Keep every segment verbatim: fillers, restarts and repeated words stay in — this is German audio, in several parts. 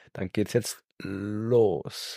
Dann geht's jetzt los.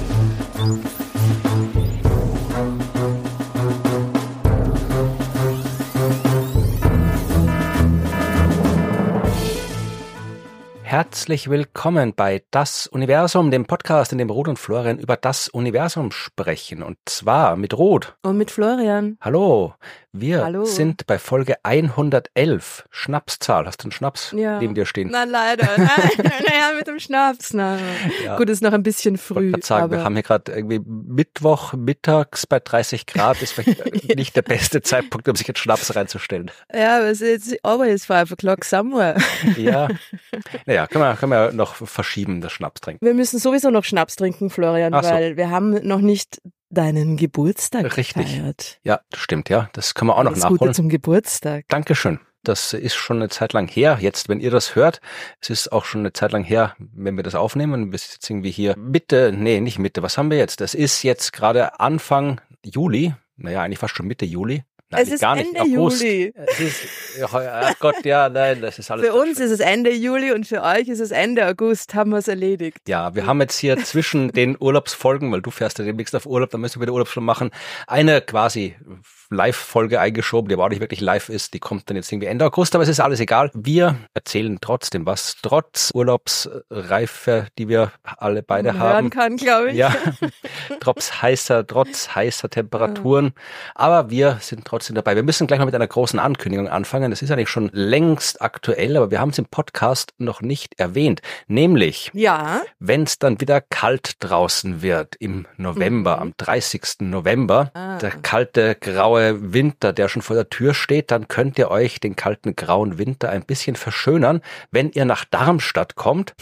Herzlich willkommen bei Das Universum, dem Podcast, in dem Ruth und Florian über das Universum sprechen. Und zwar mit Ruth. Und mit Florian. Hallo. Wir Hallo. sind bei Folge hundertelf. Schnapszahl. Hast du einen Schnaps Ja. neben dir stehen? Na leider. Naja, mit dem Schnaps. Na. Ja. Gut, ist noch ein bisschen früh. Ich wollte sagen, aber wir haben hier gerade irgendwie Mittwoch, mittags bei dreißig Grad. Ist vielleicht nicht der beste Zeitpunkt, um sich jetzt Schnaps reinzustellen. ja, aber es ist always five o'clock somewhere. Ja, naja, können wir, können wir noch verschieben, das Schnaps trinken. Wir müssen sowieso noch Schnaps trinken, Florian, Ach so. weil wir haben noch nicht deinen Geburtstag Richtig. gefeiert. Ja, das stimmt, ja. Das können wir auch noch Alles nachholen. Gute zum Geburtstag. Dankeschön. Das ist schon eine Zeit lang her. Jetzt, wenn ihr das hört, es ist auch schon eine Zeit lang her, wenn wir das aufnehmen. Wir sind jetzt irgendwie hier Mitte, nee, nicht Mitte. Was haben wir jetzt? Das ist jetzt gerade Anfang Juli. Naja, eigentlich fast schon Mitte Juli. Nein, Es ist gar nicht. Ende August. Juli. Es ist, ach Gott, ja, nein, das ist alles. Für uns ist es Ende Juli und für euch ist es Ende August. Haben wir es erledigt. Ja, wir haben jetzt hier zwischen den Urlaubsfolgen, weil du fährst ja demnächst auf Urlaub, dann müssen wir wieder Urlaub schon machen, eine quasi Live-Folge eingeschoben, die aber auch nicht wirklich live ist. Die kommt dann jetzt irgendwie Ende August, aber es ist alles egal. Wir erzählen trotzdem was, trotz Urlaubsreife, die wir alle beide Man haben. hören kann, glaube ich. Ja, trotz heißer, trotz heißer Temperaturen. Aber wir sind trotzdem dabei. Wir müssen gleich mal mit einer großen Ankündigung anfangen. Das ist eigentlich schon längst aktuell, aber wir haben es im Podcast noch nicht erwähnt. Nämlich, Ja. wenn es dann wieder kalt draußen wird im November, Mhm. am dreißigsten November, Ah. der kalte, graue Winter, der schon vor der Tür steht, dann könnt ihr euch den kalten, grauen Winter ein bisschen verschönern, wenn ihr nach Darmstadt kommt.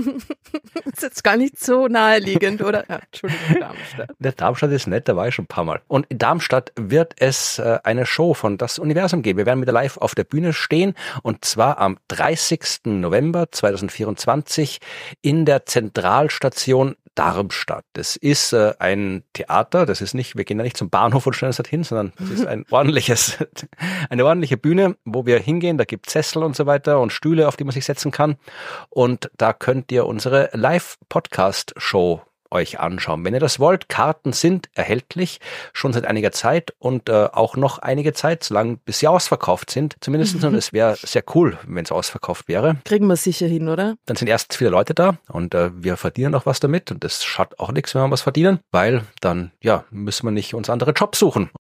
Das ist jetzt gar nicht so naheliegend, oder? Ja, Entschuldigung, Darmstadt. Der Darmstadt ist nett, da war ich schon ein paar Mal. Und in Darmstadt wird es äh, eine Show von Das Universum geben. Wir werden wieder live auf der Bühne stehen und zwar am dreißigsten November zweitausendvierundzwanzig in der Zentralstation Darmstadt. Das ist äh, ein Theater, das ist nicht, wir gehen da nicht zum Bahnhof und stellen uns dorthin, sondern das ist ein ordentliches, eine ordentliche Bühne, wo wir hingehen, da gibt es Sessel und so weiter und Stühle, auf die man sich setzen kann und da könnt ihr unsere Live-Podcast-Show euch anschauen. Wenn ihr das wollt, Karten sind erhältlich, schon seit einiger Zeit und äh, auch noch einige Zeit, solange bis sie ausverkauft sind, zumindest. Und es wäre sehr cool, wenn es ausverkauft wäre. Kriegen wir sicher hin, oder? Dann sind erstens viele Leute da und äh, wir verdienen auch was damit und das schadet auch nichts, wenn wir was verdienen, weil dann, ja, müssen wir nicht uns andere Jobs suchen.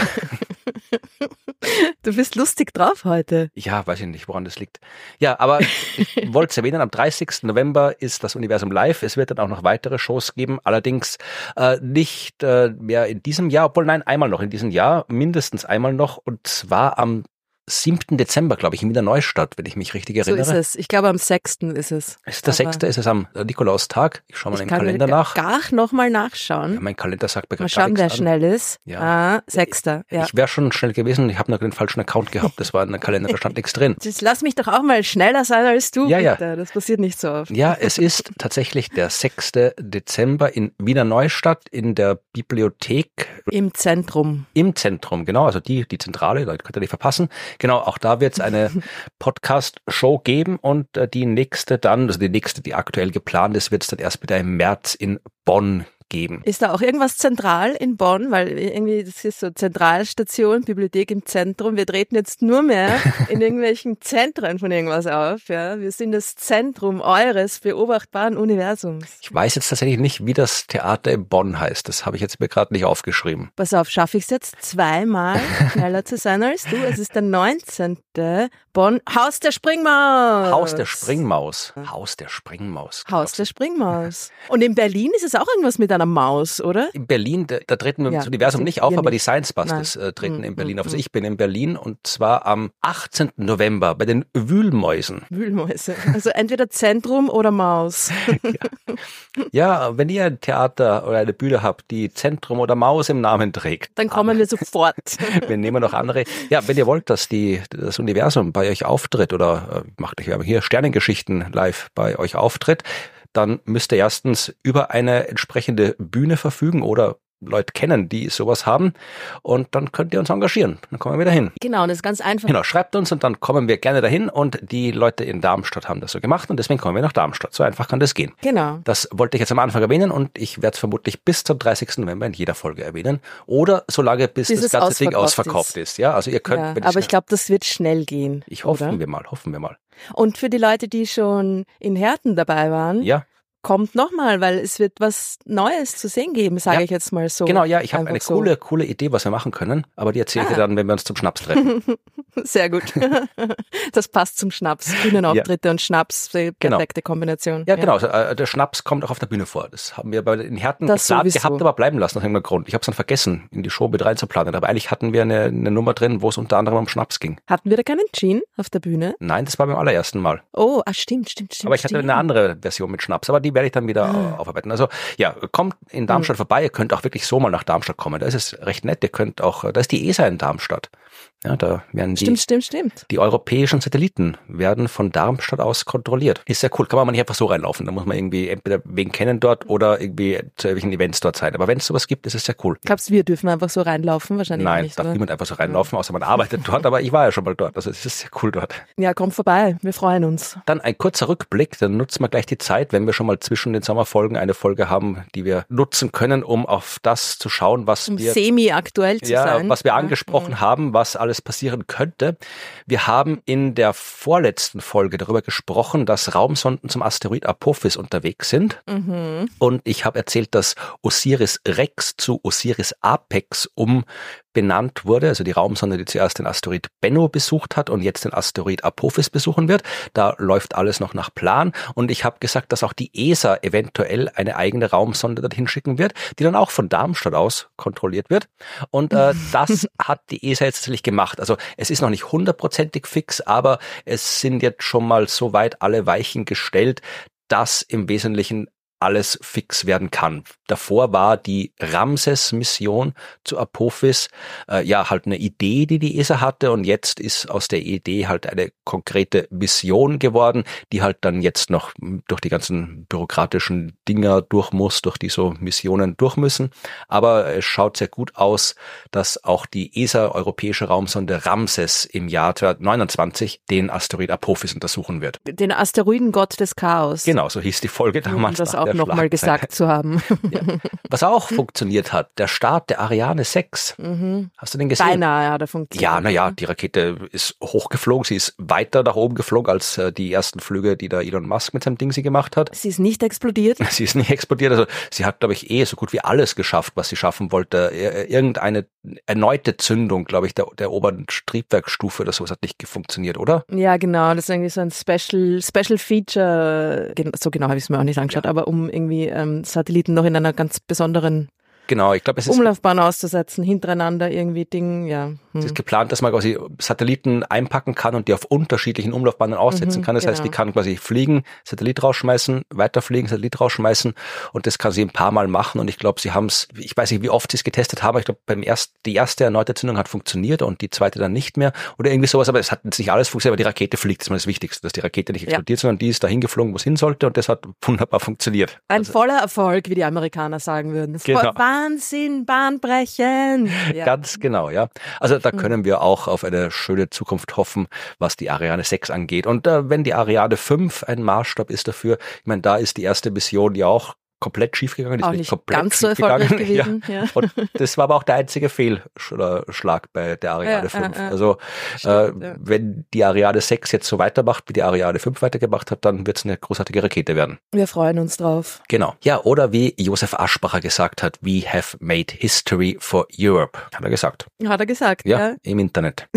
Du bist lustig drauf heute. Ja, weiß ich nicht, woran das liegt. Ja, aber ich wollte es erwähnen, am dreißigsten November ist das Universum live. Es wird dann auch noch weitere Shows geben, allerdings äh, nicht äh, mehr in diesem Jahr, obwohl nein, einmal noch in diesem Jahr, mindestens einmal noch und zwar am siebten Dezember, glaube ich, in Wiener Neustadt, wenn ich mich richtig erinnere. So ist es. Ich glaube, am sechsten ist es. Ist der Aber sechste Ist es am Nikolaustag? Ich schaue mal Ich in den kann Kalender mir nach. gar nochmal nachschauen. Ja, mein Kalender sagt mir Mal gerade gar schauen, wer nichts an. schnell ist. Ja. Ah, sechster. Ja. Ich wäre schon schnell gewesen, ich habe nur den falschen Account gehabt. Das war in der Kalender, da stand nichts drin. Jetzt lass mich doch auch mal schneller sein als du, Ja, ja. bitte. Das passiert nicht so oft. Ja, es ist tatsächlich der sechste Dezember in Wiener Neustadt in der Bibliothek Im Zentrum. im Zentrum, genau, also die die Zentrale, da könnt ihr nicht verpassen. Genau, auch da wird es eine Podcast-Show geben und äh, die nächste dann, also die nächste, die aktuell geplant ist, wird es dann erst wieder im März in Bonn geben. Ist da auch irgendwas zentral in Bonn? Weil irgendwie, das ist so Zentralstation, Bibliothek im Zentrum. Wir treten jetzt nur mehr in irgendwelchen Zentren von irgendwas auf. Ja, wir sind das Zentrum eures beobachtbaren Universums. Ich weiß jetzt tatsächlich nicht, wie das Theater in Bonn heißt. Das habe ich jetzt mir gerade nicht aufgeschrieben. Pass auf, schaffe ich es jetzt zweimal schneller zu sein als du? Es ist der neunzehnte Bonn. Haus der Springmaus. Haus der Springmaus. Haus der Springmaus. Haus der Springmaus. Und in Berlin ist es auch irgendwas mit einer Maus, oder? In Berlin, da, da treten wir Ja, das Universum sind nicht auf, wir aber nicht. die Science Busters äh, treten in Berlin auf. Also ich bin in Berlin und zwar am achtzehnten November bei den Wühlmäusen. Wühlmäuse. Also entweder Zentrum oder Maus. Ja, wenn ihr ein Theater oder eine Bühne habt, die Zentrum oder Maus im Namen trägt, Dann kommen wir sofort. wir nehmen noch andere. Ja, wenn ihr wollt, dass die das Universum bei euch auftritt oder äh, macht euch wir haben hier Sternengeschichten live bei euch auftritt, dann müsst ihr erstens über eine entsprechende Bühne verfügen oder Leute kennen, die sowas haben. Und dann könnt ihr uns engagieren. Dann kommen wir dahin. Genau, das ist ganz einfach. Genau, schreibt uns und dann kommen wir gerne dahin. Und die Leute in Darmstadt haben das so gemacht und deswegen kommen wir nach Darmstadt. So einfach kann das gehen. Genau. Das wollte ich jetzt am Anfang erwähnen und ich werde es vermutlich bis zum dreißigsten November in jeder Folge erwähnen. Oder solange bis, bis das ganze Ding ausverkauft ist. ist. Ja, also ihr könnt. Ja, aber ich glaube, das wird schnell gehen. Ich hoffen oder? wir mal, hoffen wir mal. Und für die Leute, die schon in Herten dabei waren. Ja. Kommt nochmal, weil es wird was Neues zu sehen geben, sage ja. ich jetzt mal so. Genau, ja, ich habe eine so. coole, coole Idee, was wir machen können, aber die erzähle ich ah. dir dann, wenn wir uns zum Schnaps treffen. Sehr gut. Das passt zum Schnaps. Bühnenauftritte ja. und Schnaps, perfekte genau. Kombination. Ja, ja. genau. Also, äh, der Schnaps kommt auch auf der Bühne vor. Das haben wir bei den Härten geplant gehabt, aber bleiben lassen aus irgendeinem Grund. Ich habe es dann vergessen, in die Show mit reinzuplanen. Aber eigentlich hatten wir eine, eine Nummer drin, wo es unter anderem um Schnaps ging. Hatten wir da keinen Gin auf der Bühne? Nein, das war beim allerersten Mal. Oh, ah, stimmt, stimmt, stimmt. Aber ich hatte stimmt. eine andere Version mit Schnaps, aber die werde ich dann wieder ah. aufarbeiten. Also ja, kommt in Darmstadt mhm. vorbei. Ihr könnt auch wirklich so mal nach Darmstadt kommen. Da ist es recht nett. Ihr könnt auch, da ist die E S A in Darmstadt. Ja, da werden die, stimmt, stimmt, stimmt. die europäischen Satelliten werden von Darmstadt aus kontrolliert. Ist sehr cool. Kann man mal nicht einfach so reinlaufen. Da muss man irgendwie entweder wen kennen dort oder irgendwie zu irgendwelchen Events dort sein. Aber wenn es sowas gibt, ist es sehr cool. Glaubst du, wir dürfen einfach so reinlaufen? Wahrscheinlich Nein, nicht. Nein, darf oder? niemand einfach so reinlaufen, außer man arbeitet dort. Aber ich war ja schon mal dort. Also es ist sehr cool dort. Ja, kommt vorbei. Wir freuen uns. Dann ein kurzer Rückblick. Dann nutzen wir gleich die Zeit, wenn wir schon mal zwischen den Sommerfolgen eine Folge haben, die wir nutzen können, um auf das zu schauen, was um wir semi-aktuell zu ja, sein. was wir angesprochen ja. haben, was alles passieren könnte. Wir haben in der vorletzten Folge darüber gesprochen, dass Raumsonden zum Asteroid Apophis unterwegs sind. Mhm. Und ich habe erzählt, dass Osiris Rex zu Osiris Apex umbenannt wurde. Also die Raumsonde, die zuerst den Asteroid Bennu besucht hat und jetzt den Asteroid Apophis besuchen wird. Da läuft alles noch nach Plan. Und ich habe gesagt, dass auch die E S A eventuell eine eigene Raumsonde dorthin schicken wird, die dann auch von Darmstadt aus kontrolliert wird. Und äh, das hat die E S A jetzt tatsächlich gemacht. Also es ist noch nicht hundertprozentig fix, aber es sind jetzt schon mal so weit alle Weichen gestellt, dass im Wesentlichen alles fix werden kann. Davor war die Ramses-Mission zu Apophis äh, ja halt eine Idee, die die E S A hatte und jetzt ist aus der Idee halt eine konkrete Mission geworden, die halt dann jetzt noch durch die ganzen bürokratischen Dinger durch muss, durch die so Missionen durch müssen. Aber es schaut sehr gut aus, dass auch die E S A, europäische Raumsonde Ramses, im Jahr zweitausendneunundzwanzig den Asteroid Apophis untersuchen wird. Den Asteroidengott des Chaos. Genau, so hieß die Folge damals. Um das auch nochmal gesagt zu haben. Ja. Was auch funktioniert hat, der Start der Ariane sechs. Mhm. Hast du den gesehen? Beinahe hat er funktioniert. Ja, naja, die Rakete ist hochgeflogen, sie ist weiter nach oben geflogen als äh, die ersten Flüge, die da Elon Musk mit seinem Ding sie gemacht hat. Sie ist nicht explodiert? Sie ist nicht explodiert, also sie hat, glaube ich, eh so gut wie alles geschafft, was sie schaffen wollte. Irgendeine erneute Zündung, glaube ich, der, der oberen Triebwerksstufe oder sowas hat nicht funktioniert, oder? Ja, genau, das ist irgendwie so ein Special, Special Feature, so genau habe ich es mir auch nicht angeschaut, ja. aber um irgendwie ähm, Satelliten noch in einer ganz besonderen Genau, ich glaube, es ist Umlaufbahn auszusetzen, hintereinander irgendwie Ding, ja. Hm. Es ist geplant, dass man quasi Satelliten einpacken kann und die auf unterschiedlichen Umlaufbahnen aussetzen mhm, kann. Das genau. heißt, die kann quasi fliegen, Satellit rausschmeißen, weiterfliegen, Satellit rausschmeißen und das kann sie ein paar Mal machen und ich glaube, sie haben es, ich weiß nicht, wie oft sie es getestet haben, aber ich glaube, beim ersten, die erste erneute Zündung hat funktioniert und die zweite dann nicht mehr oder irgendwie sowas, aber es hat jetzt nicht alles funktioniert, aber die Rakete fliegt, das ist mal das Wichtigste, dass die Rakete nicht explodiert, ja. sondern die ist dahin geflogen, wo es hin sollte und das hat wunderbar funktioniert. Ein also, voller Erfolg, wie die Amerikaner sagen würden. Genau. Wahnsinn, Bahnbrechen. Ja. Ganz genau, ja. Also da können wir auch auf eine schöne Zukunft hoffen, was die Ariane sechs angeht. Und äh, wenn die Ariane fünf ein Maßstab ist dafür, ich meine, da ist die erste Mission ja auch komplett schiefgegangen. Auch nicht ganz so erfolgreich gewesen. Ja. Ja. Und das war aber auch der einzige Fehlschlag bei der Ariane ja, fünf. Äh, äh. Also Stimmt, äh, ja. wenn die Ariane sechs jetzt so weitermacht, wie die Ariane fünf weitergemacht hat, dann wird es eine großartige Rakete werden. Wir freuen uns drauf. Genau. Ja, oder wie Josef Aschbacher gesagt hat, we have made history for Europe. Hat er gesagt. Hat er gesagt, ja. ja. Im Internet.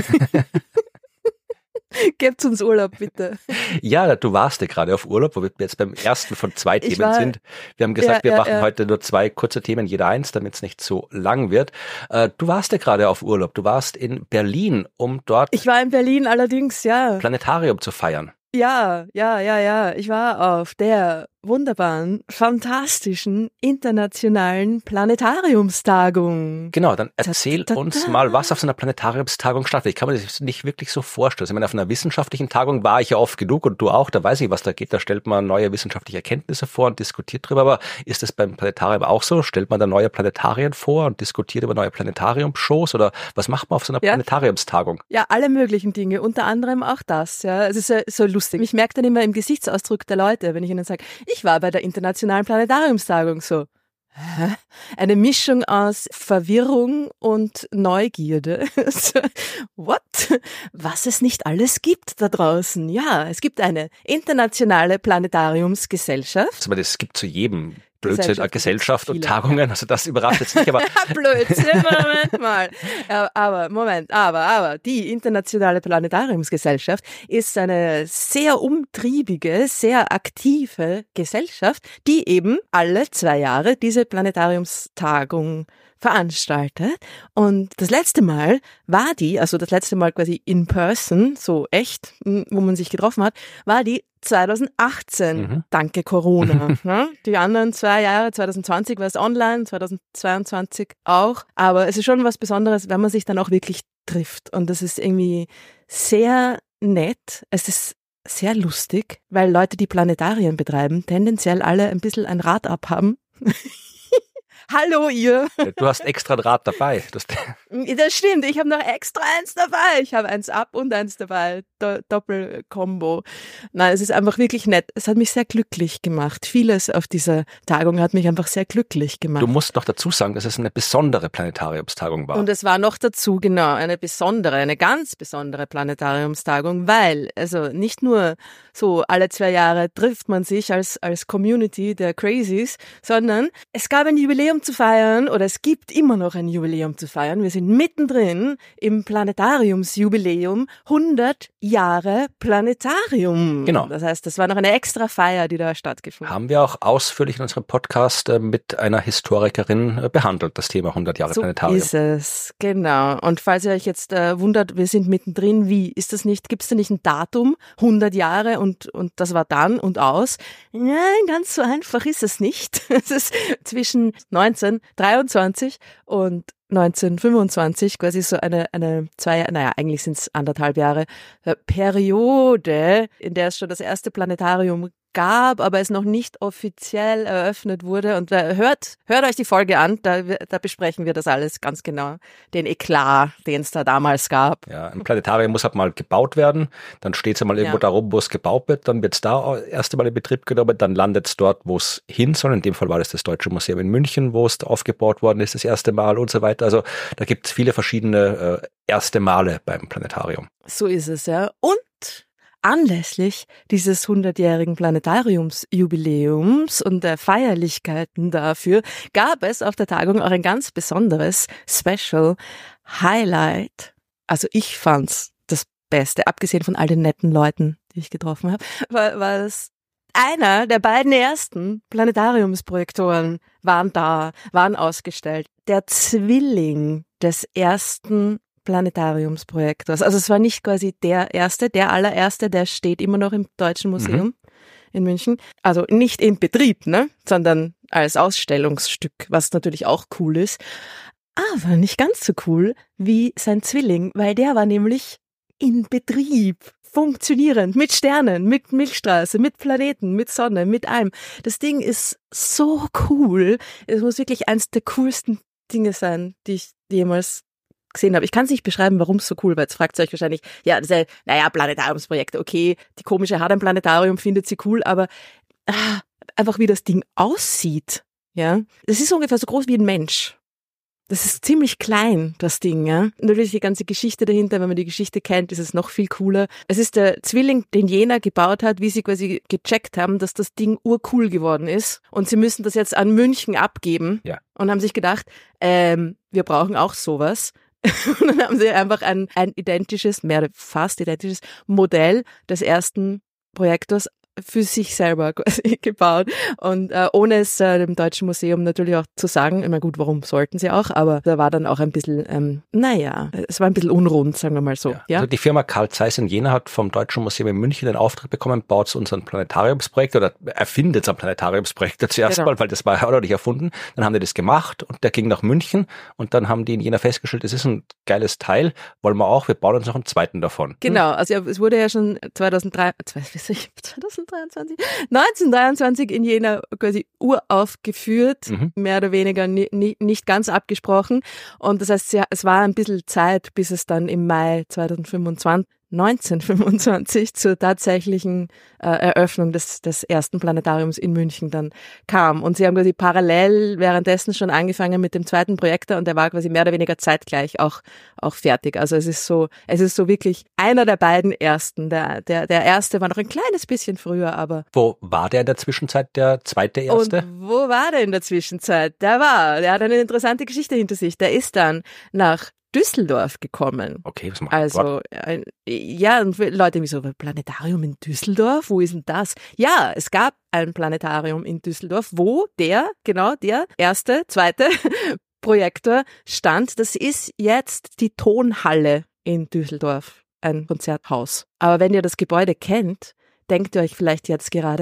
Gebt uns Urlaub, bitte. Ja, du warst ja gerade auf Urlaub, wo wir jetzt beim ersten von zwei Ich Themen war, sind. Wir haben gesagt, ja, wir ja, machen ja. heute nur zwei kurze Themen, jeder eins, damit es nicht so lang wird. Äh, du warst ja gerade auf Urlaub. Du warst in Berlin, um dort Ich war in Berlin allerdings, ja. Planetarium zu feiern. Ja, ja, ja, ja. Ich war auf der wunderbaren, fantastischen, internationalen Planetariumstagung. Genau, dann erzähl Ta-ta-ta. uns mal, was auf so einer Planetariumstagung stattfindet. Ich kann mir das nicht wirklich so vorstellen. Ich meine, auf einer wissenschaftlichen Tagung war ich ja oft genug und du auch, da weiß ich, was da geht. Da stellt man neue wissenschaftliche Erkenntnisse vor und diskutiert drüber. Aber ist das beim Planetarium auch so? Stellt man da neue Planetarien vor und diskutiert über neue Planetarium-Shows? Oder was macht man auf so einer Ja. Planetariumstagung? Ja, alle möglichen Dinge, unter anderem auch das. Ja, es ist so, so lustig. Ich merke dann immer im Gesichtsausdruck der Leute, wenn ich ihnen sage, ich war bei der Internationalen Planetariumstagung, so. Hä? Eine Mischung aus Verwirrung und Neugierde. So, what? Was es nicht alles gibt da draußen. Ja, es gibt eine internationale Planetariumsgesellschaft. Also, das gibt zu jedem Blödsinn, Gesellschaft, Gesellschaft und viele. Tagungen. Also das überrascht jetzt nicht, aber Blödsinn, Moment mal. Ja, aber, Moment, aber, aber, die Internationale Planetariumsgesellschaft ist eine sehr umtriebige, sehr aktive Gesellschaft, die eben alle zwei Jahre diese Planetariumstagung veranstaltet. Und das letzte Mal war die, also das letzte Mal quasi in person, so echt, wo man sich getroffen hat, war die zwanzig achtzehn, mhm. danke Corona. Ne? Die anderen zwei Jahre, zwanzig zwanzig war es online, zwanzig zweiundzwanzig auch. Aber es ist schon was Besonderes, wenn man sich dann auch wirklich trifft. Und das ist irgendwie sehr nett. Es ist sehr lustig, weil Leute, die Planetarien betreiben, tendenziell alle ein bisschen ein Rad abhaben. Hallo ihr. Du hast extra ein Rad dabei. Das, das stimmt, ich habe noch extra eins dabei. Ich habe eins ab und eins dabei. Do- Doppelkombo. Nein, es ist einfach wirklich nett. Es hat mich sehr glücklich gemacht. Vieles auf dieser Tagung hat mich einfach sehr glücklich gemacht. Du musst noch dazu sagen, dass es eine besondere Planetariumstagung war. Und es war noch dazu, genau, eine besondere, eine ganz besondere Planetariumstagung, weil, also nicht nur so alle zwei Jahre trifft man sich als, als Community der Crazies, sondern es gab ein Jubiläum zu feiern oder es gibt immer noch ein Jubiläum zu feiern. Wir sind mittendrin im Planetariumsjubiläum, hundert Jahre Planetarium. Genau. Das heißt, das war noch eine extra Feier, die da stattgefunden hat. Haben wir auch ausführlich in unserem Podcast äh, mit einer Historikerin äh, behandelt, das Thema hundert Jahre So Planetarium. ist es, genau. Und falls ihr euch jetzt äh, wundert, wir sind mittendrin, wie ist das nicht, gibt es da nicht ein Datum, hundert Jahre und, und das war dann und aus? Nein, ganz so einfach ist es nicht. Es ist zwischen neunzehnhundertdreiundzwanzig und neunzehnhundertfünfundzwanzig quasi so eine, eine zwei, naja, eigentlich sind es anderthalb Jahre äh, Periode, in der es schon das erste Planetarium gab, aber es noch nicht offiziell eröffnet wurde. Und äh, hört, hört euch die Folge an, da, da besprechen wir das alles ganz genau. Den Eklat, den es da damals gab. Ja, ein Planetarium muss halt mal gebaut werden, dann steht es mal irgendwo Ja. da rum, wo es gebaut wird, dann wird es da erst einmal in Betrieb genommen, dann landet es dort, wo es hin soll. In dem Fall war das das Deutsche Museum in München, wo es aufgebaut worden ist, das erste Mal und so weiter. Also da gibt es viele verschiedene äh, erste Male beim Planetarium. So ist es, ja. Und anlässlich dieses hundertjährigen Planetariumsjubiläums und der Feierlichkeiten dafür gab es auf der Tagung auch ein ganz besonderes Special Highlight. Also ich fand's das Beste, abgesehen von all den netten Leuten, die ich getroffen habe, war, war das einer der beiden ersten Planetariumsprojektoren waren da, waren ausgestellt. Der Zwilling des ersten Planetariumsprojektors. Also es war nicht quasi der erste, der allererste, der steht immer noch im Deutschen Museum mhm. in München. Also nicht in Betrieb, ne, sondern als Ausstellungsstück, was natürlich auch cool ist. Aber nicht ganz so cool wie sein Zwilling, weil der war nämlich in Betrieb, funktionierend, mit Sternen, mit Milchstraße, mit Planeten, mit Sonne, mit allem. Das Ding ist so cool. Es muss wirklich eins der coolsten Dinge sein, die ich jemals gesehen habe. Ich kann es nicht beschreiben, warum es so cool war. Jetzt fragt ihr euch wahrscheinlich, ja, das ist ja, naja, Planetariumsprojekte, okay, die komische hat ein Planetarium, findet sie cool, aber ah, einfach wie das Ding aussieht, ja. Das ist ungefähr so groß wie ein Mensch. Das ist ziemlich klein, das Ding, ja. Natürlich die ganze Geschichte dahinter, wenn man die Geschichte kennt, ist es noch viel cooler. Es ist der Zwilling, den Jena gebaut hat, wie sie quasi gecheckt haben, dass das Ding urcool geworden ist. Und sie müssen das jetzt an München abgeben. Ja. Und haben sich gedacht, ähm, wir brauchen auch sowas. Und dann haben sie einfach ein, ein identisches, mehr fast identisches Modell des ersten Projektors für sich selber quasi gebaut und äh, ohne es äh, dem Deutschen Museum natürlich auch zu sagen, immer gut, warum sollten sie auch, aber da war dann auch ein bisschen, ähm, naja, es war ein bisschen unrund, sagen wir mal so. Ja. Ja? Also die Firma Carl Zeiss in Jena hat vom Deutschen Museum in München den Auftrag bekommen, baut unseren Planetariumsprojekt oder erfindet ein Planetariumsprojekt zuerst Genau. mal, weil das war ja auch noch nicht erfunden. Dann haben die das gemacht und der ging nach München und dann haben die in Jena festgestellt, das ist ein geiles Teil, wollen wir auch, wir bauen uns noch einen zweiten davon. Genau, also ja, es wurde ja schon zweitausenddrei, zweitausenddreiundzwanzig, neunzehnhundertdreiundzwanzig in Jena quasi uraufgeführt, Mhm. mehr oder weniger ni, ni, nicht ganz abgesprochen. Und das heißt, ja, es war ein bisschen Zeit, bis es dann im Mai zweitausendfünfundzwanzig neunzehnhundertfünfundzwanzig zur tatsächlichen äh, Eröffnung des, des ersten Planetariums in München dann kam. Und sie haben quasi parallel währenddessen schon angefangen mit dem zweiten Projektor und der war quasi mehr oder weniger zeitgleich auch, auch fertig. Also es ist so, es ist so wirklich einer der beiden ersten. Der, der, der erste war noch ein kleines bisschen früher, aber. Wo war der in der Zwischenzeit, der zweite erste? Und wo war der in der Zwischenzeit? Der war, der hat eine interessante Geschichte hinter sich. Der ist dann nach Düsseldorf gekommen. Okay, was machen wir Also, dort? ein, ja, und Leute, wieso, Planetarium in Düsseldorf? Wo ist denn das? Ja, es gab ein Planetarium in Düsseldorf, wo der, genau, der erste, zweite Projektor stand. Das ist jetzt die Tonhalle in Düsseldorf, ein Konzerthaus. Aber wenn ihr das Gebäude kennt, denkt ihr euch vielleicht jetzt gerade,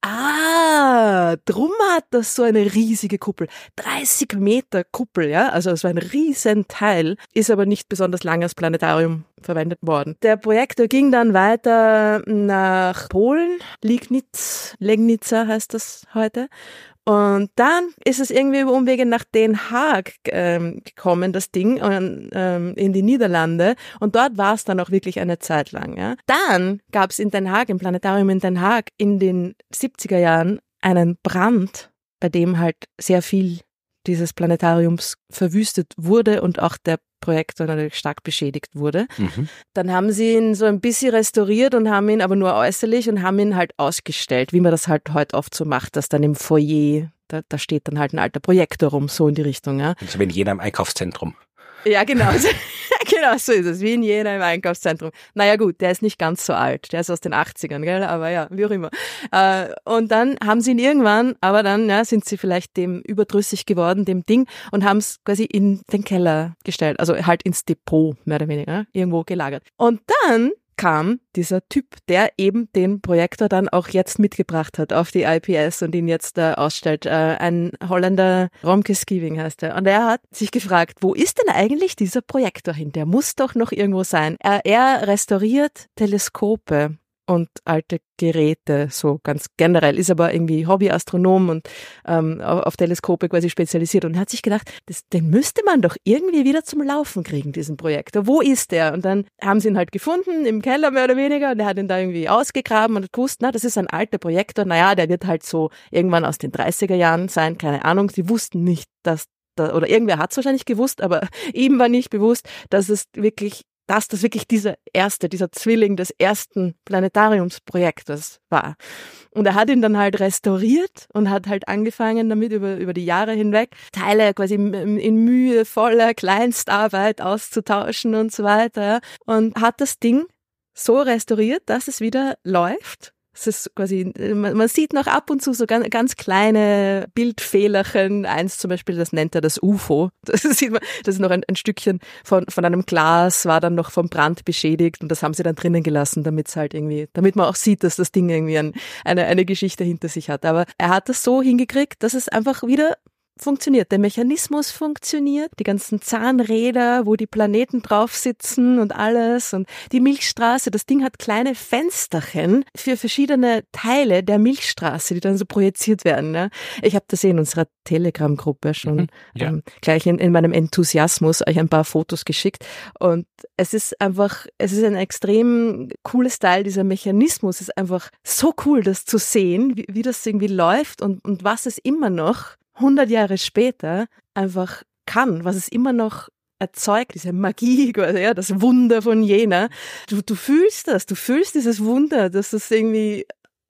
ah, drum hat das so eine riesige Kuppel. dreißig Meter Kuppel, ja, also es war ein riesen Teil, ist aber nicht besonders lang als Planetarium verwendet worden. Der Projektor ging dann weiter nach Polen, Liegnitz, Legnica heißt das heute. Und dann ist es irgendwie über Umwege nach Den Haag ähm, gekommen, das Ding, und, ähm, in die Niederlande. Und dort war es dann auch wirklich eine Zeit lang. Ja. Dann gab es in Den Haag, im Planetarium in Den Haag, in den siebziger Jahren einen Brand, bei dem halt sehr viel dieses Planetariums verwüstet wurde und auch der Projektor natürlich stark beschädigt wurde. Mhm. Dann haben sie ihn so ein bisschen restauriert und haben ihn aber nur äußerlich und haben ihn halt ausgestellt, wie man das halt heute oft so macht, dass dann im Foyer, da, da steht dann halt ein alter Projektor rum, so in die Richtung. Ja, Also wie in Jena im Einkaufszentrum. ja genau. Genau, so ist es, wie in Jena im Einkaufszentrum. Naja gut, der ist nicht ganz so alt, der ist aus den achtzigern, gell, aber ja, wie auch immer. Äh, und dann haben sie ihn irgendwann, aber dann ja, sind sie vielleicht dem überdrüssig geworden, dem Ding, und haben es quasi in den Keller gestellt, also halt ins Depot, mehr oder weniger, irgendwo gelagert. Und dann kam dieser Typ, der eben den Projektor dann auch jetzt mitgebracht hat auf die I P S und ihn jetzt äh, ausstellt. Äh, ein Holländer, Romke Skiving heißt er. Und er hat sich gefragt, wo ist denn eigentlich dieser Projektor hin? Der muss doch noch irgendwo sein. Er, er restauriert Teleskope und alte Geräte, so ganz generell, ist aber irgendwie Hobbyastronom und ähm, auf, auf Teleskope quasi spezialisiert und hat sich gedacht, das, den müsste man doch irgendwie wieder zum Laufen kriegen, diesen Projektor. Wo ist der? Und dann haben sie ihn halt gefunden, im Keller mehr oder weniger, und der hat ihn da irgendwie ausgegraben und hat gewusst, na, das ist ein alter Projektor, naja, der wird halt so irgendwann aus den dreißiger Jahren sein, keine Ahnung, sie wussten nicht, dass, da, oder irgendwer hat es wahrscheinlich gewusst, aber ihm war nicht bewusst, dass es wirklich dass das wirklich dieser erste, dieser Zwilling des ersten Planetariumsprojektes war. Und er hat ihn dann halt restauriert und hat halt angefangen damit über, über die Jahre hinweg Teile quasi in, in mühevoller Kleinstarbeit auszutauschen und so weiter. Und hat das Ding so restauriert, dass es wieder läuft. Es ist quasi, man sieht noch ab und zu so ganz, ganz kleine Bildfehlerchen. Eins zum Beispiel, das nennt er das U F O. Das sieht man, das ist noch ein, ein Stückchen von, von einem Glas, war dann noch vom Brand beschädigt und das haben sie dann drinnen gelassen, damit es halt irgendwie, damit man auch sieht, dass das Ding irgendwie ein, eine, eine Geschichte hinter sich hat. Aber er hat das so hingekriegt, dass es einfach wieder funktioniert. Der Mechanismus funktioniert, die ganzen Zahnräder, wo die Planeten drauf sitzen und alles und die Milchstraße, das Ding hat kleine Fensterchen für verschiedene Teile der Milchstraße, die dann so projiziert werden. Ne? Ich habe das in unserer Telegram-Gruppe schon Mhm, ja. ähm, gleich in, in meinem Enthusiasmus euch ein paar Fotos geschickt und es ist einfach, es ist ein extrem cooles Teil, dieser Mechanismus ist einfach so cool, das zu sehen, wie, wie das irgendwie läuft und, und was es immer noch hundert Jahre später einfach kann, was es immer noch erzeugt, diese Magie, ja, das Wunder von Jena. Du, du fühlst das, du fühlst dieses Wunder, dass das irgendwie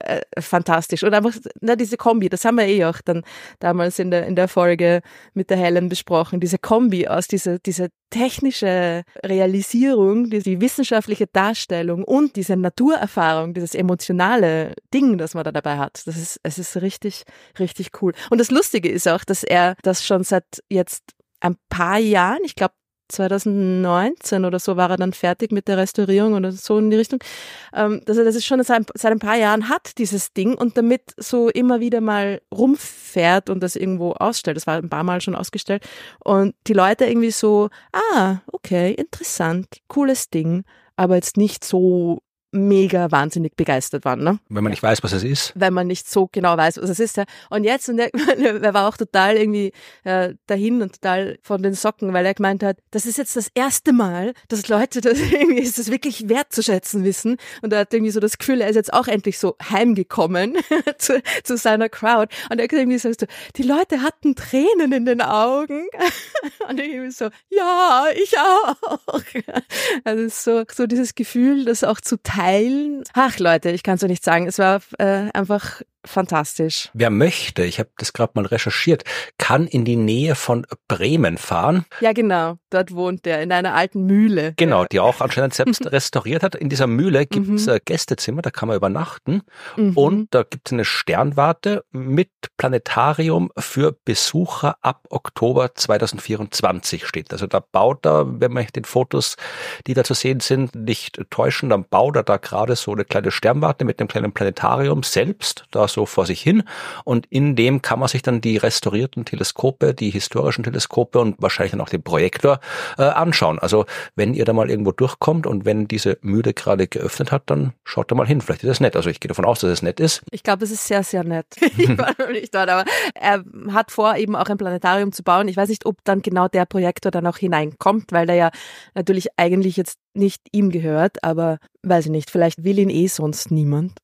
äh, fantastisch. Und einfach, na, diese Kombi, das haben wir eh auch dann damals in der, in der Folge mit der Helen besprochen, diese Kombi aus dieser, dieser technische Realisierung, die, die wissenschaftliche Darstellung und diese Naturerfahrung, dieses emotionale Ding, das man da dabei hat. Das ist, es ist richtig, richtig cool. Und das Lustige ist auch, dass er das schon seit jetzt ein paar Jahren, ich glaube zwanzig neunzehn oder so war er dann fertig mit der Restaurierung oder so in die Richtung, ähm, dass er das ist schon seit, seit ein paar Jahren hat, dieses Ding, und damit so immer wieder mal rumfährt und das irgendwo ausstellt. Das war ein paar Mal schon ausgestellt und die Leute irgendwie so, ah, okay, interessant, cooles Ding, aber jetzt nicht so mega wahnsinnig begeistert waren, ne? Wenn man nicht weiß, was es ist. Wenn man nicht so genau weiß, was es ist. Ja. Und jetzt, und er, er war auch total irgendwie äh, dahin und total von den Socken, weil er gemeint hat, das ist jetzt das erste Mal, dass Leute das irgendwie das wirklich wertzuschätzen wissen. Und er hat irgendwie so das Gefühl, er ist jetzt auch endlich so heimgekommen zu, zu seiner Crowd. Und er hat irgendwie so, die Leute hatten Tränen in den Augen. Und ich irgendwie so, ja, ich auch. Also so, so dieses Gefühl, das auch zu teilen. Ach Leute, ich kann es euch nicht sagen. Es war äh, einfach fantastisch. Wer möchte, ich habe das gerade mal recherchiert, kann in die Nähe von Bremen fahren. Ja, genau. Dort wohnt er, in einer alten Mühle. Genau, die er auch anscheinend selbst restauriert hat. In dieser Mühle gibt es mhm. Gästezimmer, da kann man übernachten. Mhm. Und da gibt es eine Sternwarte mit Planetarium für Besucher ab Oktober zwanzig vierundzwanzig steht. Also da baut er, wenn man den Fotos, die da zu sehen sind, nicht täuschen, dann baut er da gerade so eine kleine Sternwarte mit einem kleinen Planetarium selbst, da so vor sich hin, und in dem kann man sich dann die restaurierten Teleskope, die historischen Teleskope und wahrscheinlich dann auch den Projektor äh, anschauen. Also wenn ihr da mal irgendwo durchkommt und wenn diese Mühle gerade geöffnet hat, dann schaut da mal hin. Vielleicht ist das nett. Also ich gehe davon aus, dass es nett ist. Ich glaube, das ist sehr, sehr nett. Ich war noch nicht dort, aber er hat vor, eben auch ein Planetarium zu bauen. Ich weiß nicht, ob dann genau der Projektor dann auch hineinkommt, weil der ja natürlich eigentlich jetzt nicht ihm gehört, aber weiß ich nicht, vielleicht will ihn eh sonst niemand.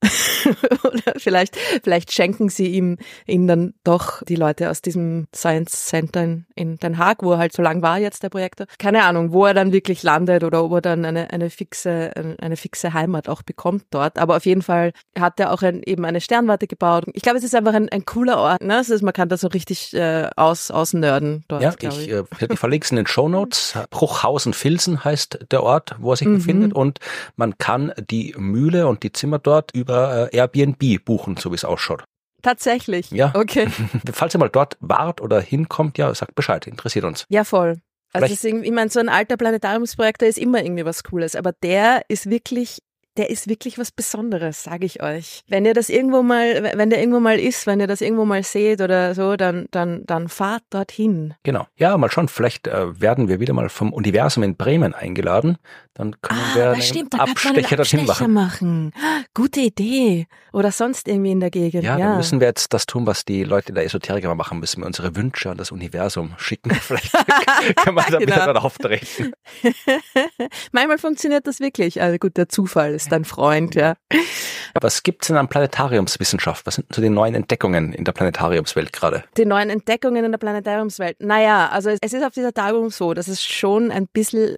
Oder vielleicht, vielleicht schenken sie ihm, ihm dann doch die Leute aus diesem Science Center in, in Den Haag, wo er halt so lang war jetzt, der Projektor. Keine Ahnung, wo er dann wirklich landet oder ob er dann eine, eine fixe, eine fixe Heimat auch bekommt dort. Aber auf jeden Fall hat er auch ein, eben eine Sternwarte gebaut. Ich glaube, es ist einfach ein, ein cooler Ort, ne? Also man kann da so richtig äh, aus, ausnörden dort. Ja, ich, ich. Äh, ich verlinke es in den Shownotes. Bruchhausen-Vilsen heißt der Ort, wo er sich mhm. befindet, und man kann die Mühle und die Zimmer dort über äh, Airbnb buchen, so wie es ausschaut. Tatsächlich? Ja. Okay. Falls ihr mal dort wart oder hinkommt, ja, sagt Bescheid, interessiert uns. Ja, voll. Also deswegen, ich meine, so ein alter Planetariumsprojektor ist immer irgendwie was Cooles, aber der ist wirklich der ist wirklich was Besonderes, sage ich euch. Wenn ihr das irgendwo mal, wenn der irgendwo mal ist, wenn ihr das irgendwo mal seht oder so, dann, dann, dann fahrt dorthin. Genau. Ja, mal schauen, vielleicht äh, werden wir wieder mal vom Universum in Bremen eingeladen. Dann können ah, wir einen stimmt, da Abstecher dorthin machen. machen. Gute Idee. Oder sonst irgendwie in der Gegend. Ja, ja, dann müssen wir jetzt das tun, was die Leute in der Esoterik immer machen, müssen wir unsere Wünsche an das Universum schicken. Vielleicht können wir da genau. wieder darauf treten. Manchmal funktioniert das wirklich. Also gut, der Zufall ist dein Freund, ja. Was gibt's denn an Planetariumswissenschaft? Was sind so die neuen Entdeckungen in der Planetariumswelt gerade? Die neuen Entdeckungen in der Planetariumswelt? Naja, also es ist auf dieser Tagung so, dass es schon ein bisschen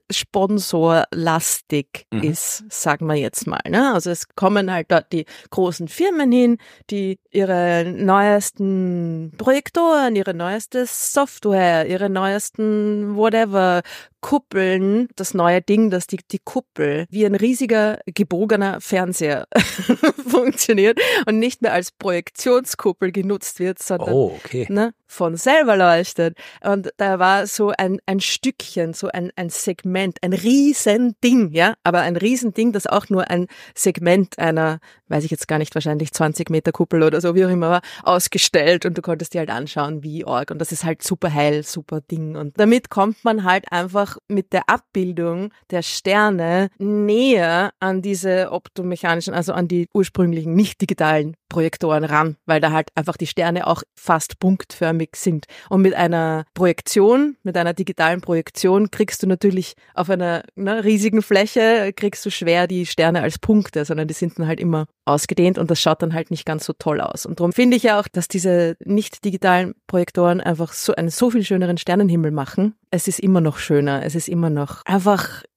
sponsorlastig mhm. ist, sagen wir jetzt mal. Ne? Also es kommen halt dort die großen Firmen hin, die ihre neuesten Projektoren, ihre neueste Software, ihre neuesten whatever Kuppeln, das neue Ding, dass die, die Kuppel wie ein riesiger gebogener Fernseher funktioniert und nicht mehr als Projektionskuppel genutzt wird, sondern oh, okay. ne, von selber leuchtet. Und da war so ein, ein Stückchen, so ein, ein Segment, ein Riesending, ja, aber ein Riesending, das auch nur ein Segment einer, weiß ich jetzt gar nicht, wahrscheinlich zwanzig Meter Kuppel oder so, wie auch immer war, ausgestellt, und du konntest dir halt anschauen, wie arg. Und das ist halt super heil, super Ding. Und damit kommt man halt einfach mit der Abbildung der Sterne näher an diese optomechanischen, also an die ursprünglichen, nicht digitalen Projektoren ran, weil da halt einfach die Sterne auch fast punktförmig sind. Und mit einer Projektion, mit einer digitalen Projektion kriegst du natürlich auf einer ne, riesigen Fläche, kriegst du schwer die Sterne als Punkte, sondern die sind dann halt immer ausgedehnt und das schaut dann halt nicht ganz so toll aus. Und darum finde ich ja auch, dass diese nicht digitalen Projektoren einfach so einen so viel schöneren Sternenhimmel machen. Es ist immer noch schöner, es ist immer noch einfach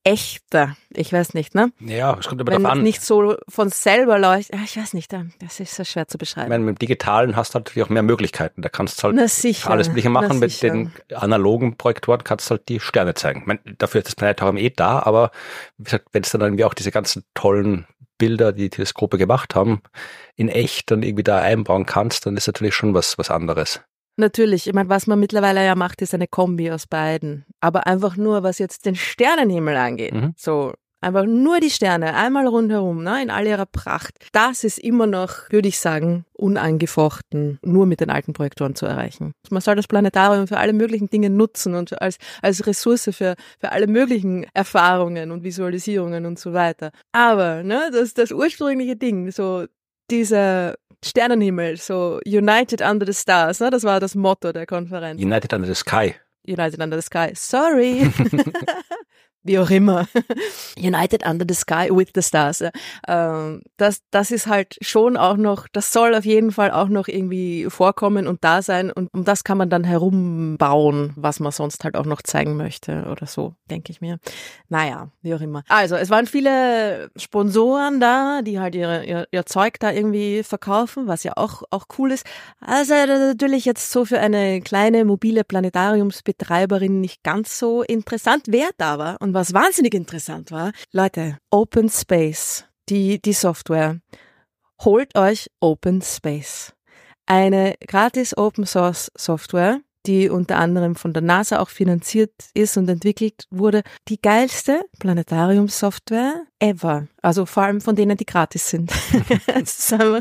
echter. Ich weiß nicht, ne? Ja, es kommt aber Wenn darauf es an. nicht so von selber leuchtet. Ich weiß nicht, das ist so schwer zu beschreiben. Ich meine, mit dem Digitalen hast du natürlich auch mehr Möglichkeiten. Da kannst du halt Na sicher, alles Mögliche machen. na Mit sicher. den analogen Projektoren kannst du halt die Sterne zeigen. Ich meine, dafür ist das Planetarium eh da, aber wie gesagt, wenn es dann irgendwie auch diese ganzen tollen Bilder, die Teleskope gemacht haben, in echt dann irgendwie da einbauen kannst, dann ist natürlich schon was, was anderes. Natürlich, ich meine, was man mittlerweile ja macht, ist eine Kombi aus beiden. Aber einfach nur, was jetzt den Sternenhimmel angeht, Mhm. so einfach nur die Sterne, einmal rundherum, ne, in all ihrer Pracht. Das ist immer noch, würde ich sagen, unangefochten, nur mit den alten Projektoren zu erreichen. Man soll das Planetarium für alle möglichen Dinge nutzen und als, als Ressource für, für alle möglichen Erfahrungen und Visualisierungen und so weiter. Aber, ne, das, das ursprüngliche Ding, so dieser Sternenhimmel, so United Under the Stars, ne? Das war das Motto der Konferenz. United Under the Sky. United Under the Sky, sorry. Wie auch immer. United Under the Sky with the Stars. Ja. Ähm, das, das ist halt schon auch noch, das soll auf jeden Fall auch noch irgendwie vorkommen und da sein und um das kann man dann herumbauen, was man sonst halt auch noch zeigen möchte oder so, denke ich mir. Naja, wie auch immer. Also, es waren viele Sponsoren da, die halt ihre, ihr, ihr Zeug da irgendwie verkaufen, was ja auch, auch cool ist. Also natürlich jetzt so für eine kleine mobile Planetariumsbetreiberin nicht ganz so interessant, wer da war. Und was wahnsinnig interessant war, Leute, Open Space, die, die Software, holt euch Open Space. Eine gratis Open Source Software, die unter anderem von der NASA auch finanziert ist und entwickelt wurde. Die geilste Planetarium-Software ever. Also vor allem von denen, die gratis sind. Das ist einfach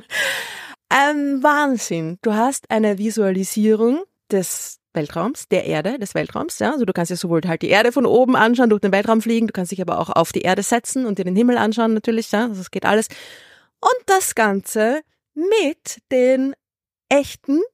ein Wahnsinn. Du hast eine Visualisierung des Weltraums, der Erde, des Weltraums, ja. Also du kannst ja sowohl halt die Erde von oben anschauen, durch den Weltraum fliegen, du kannst dich aber auch auf die Erde setzen und dir den Himmel anschauen natürlich, ja. Also das geht alles. Und das Ganze mit den echten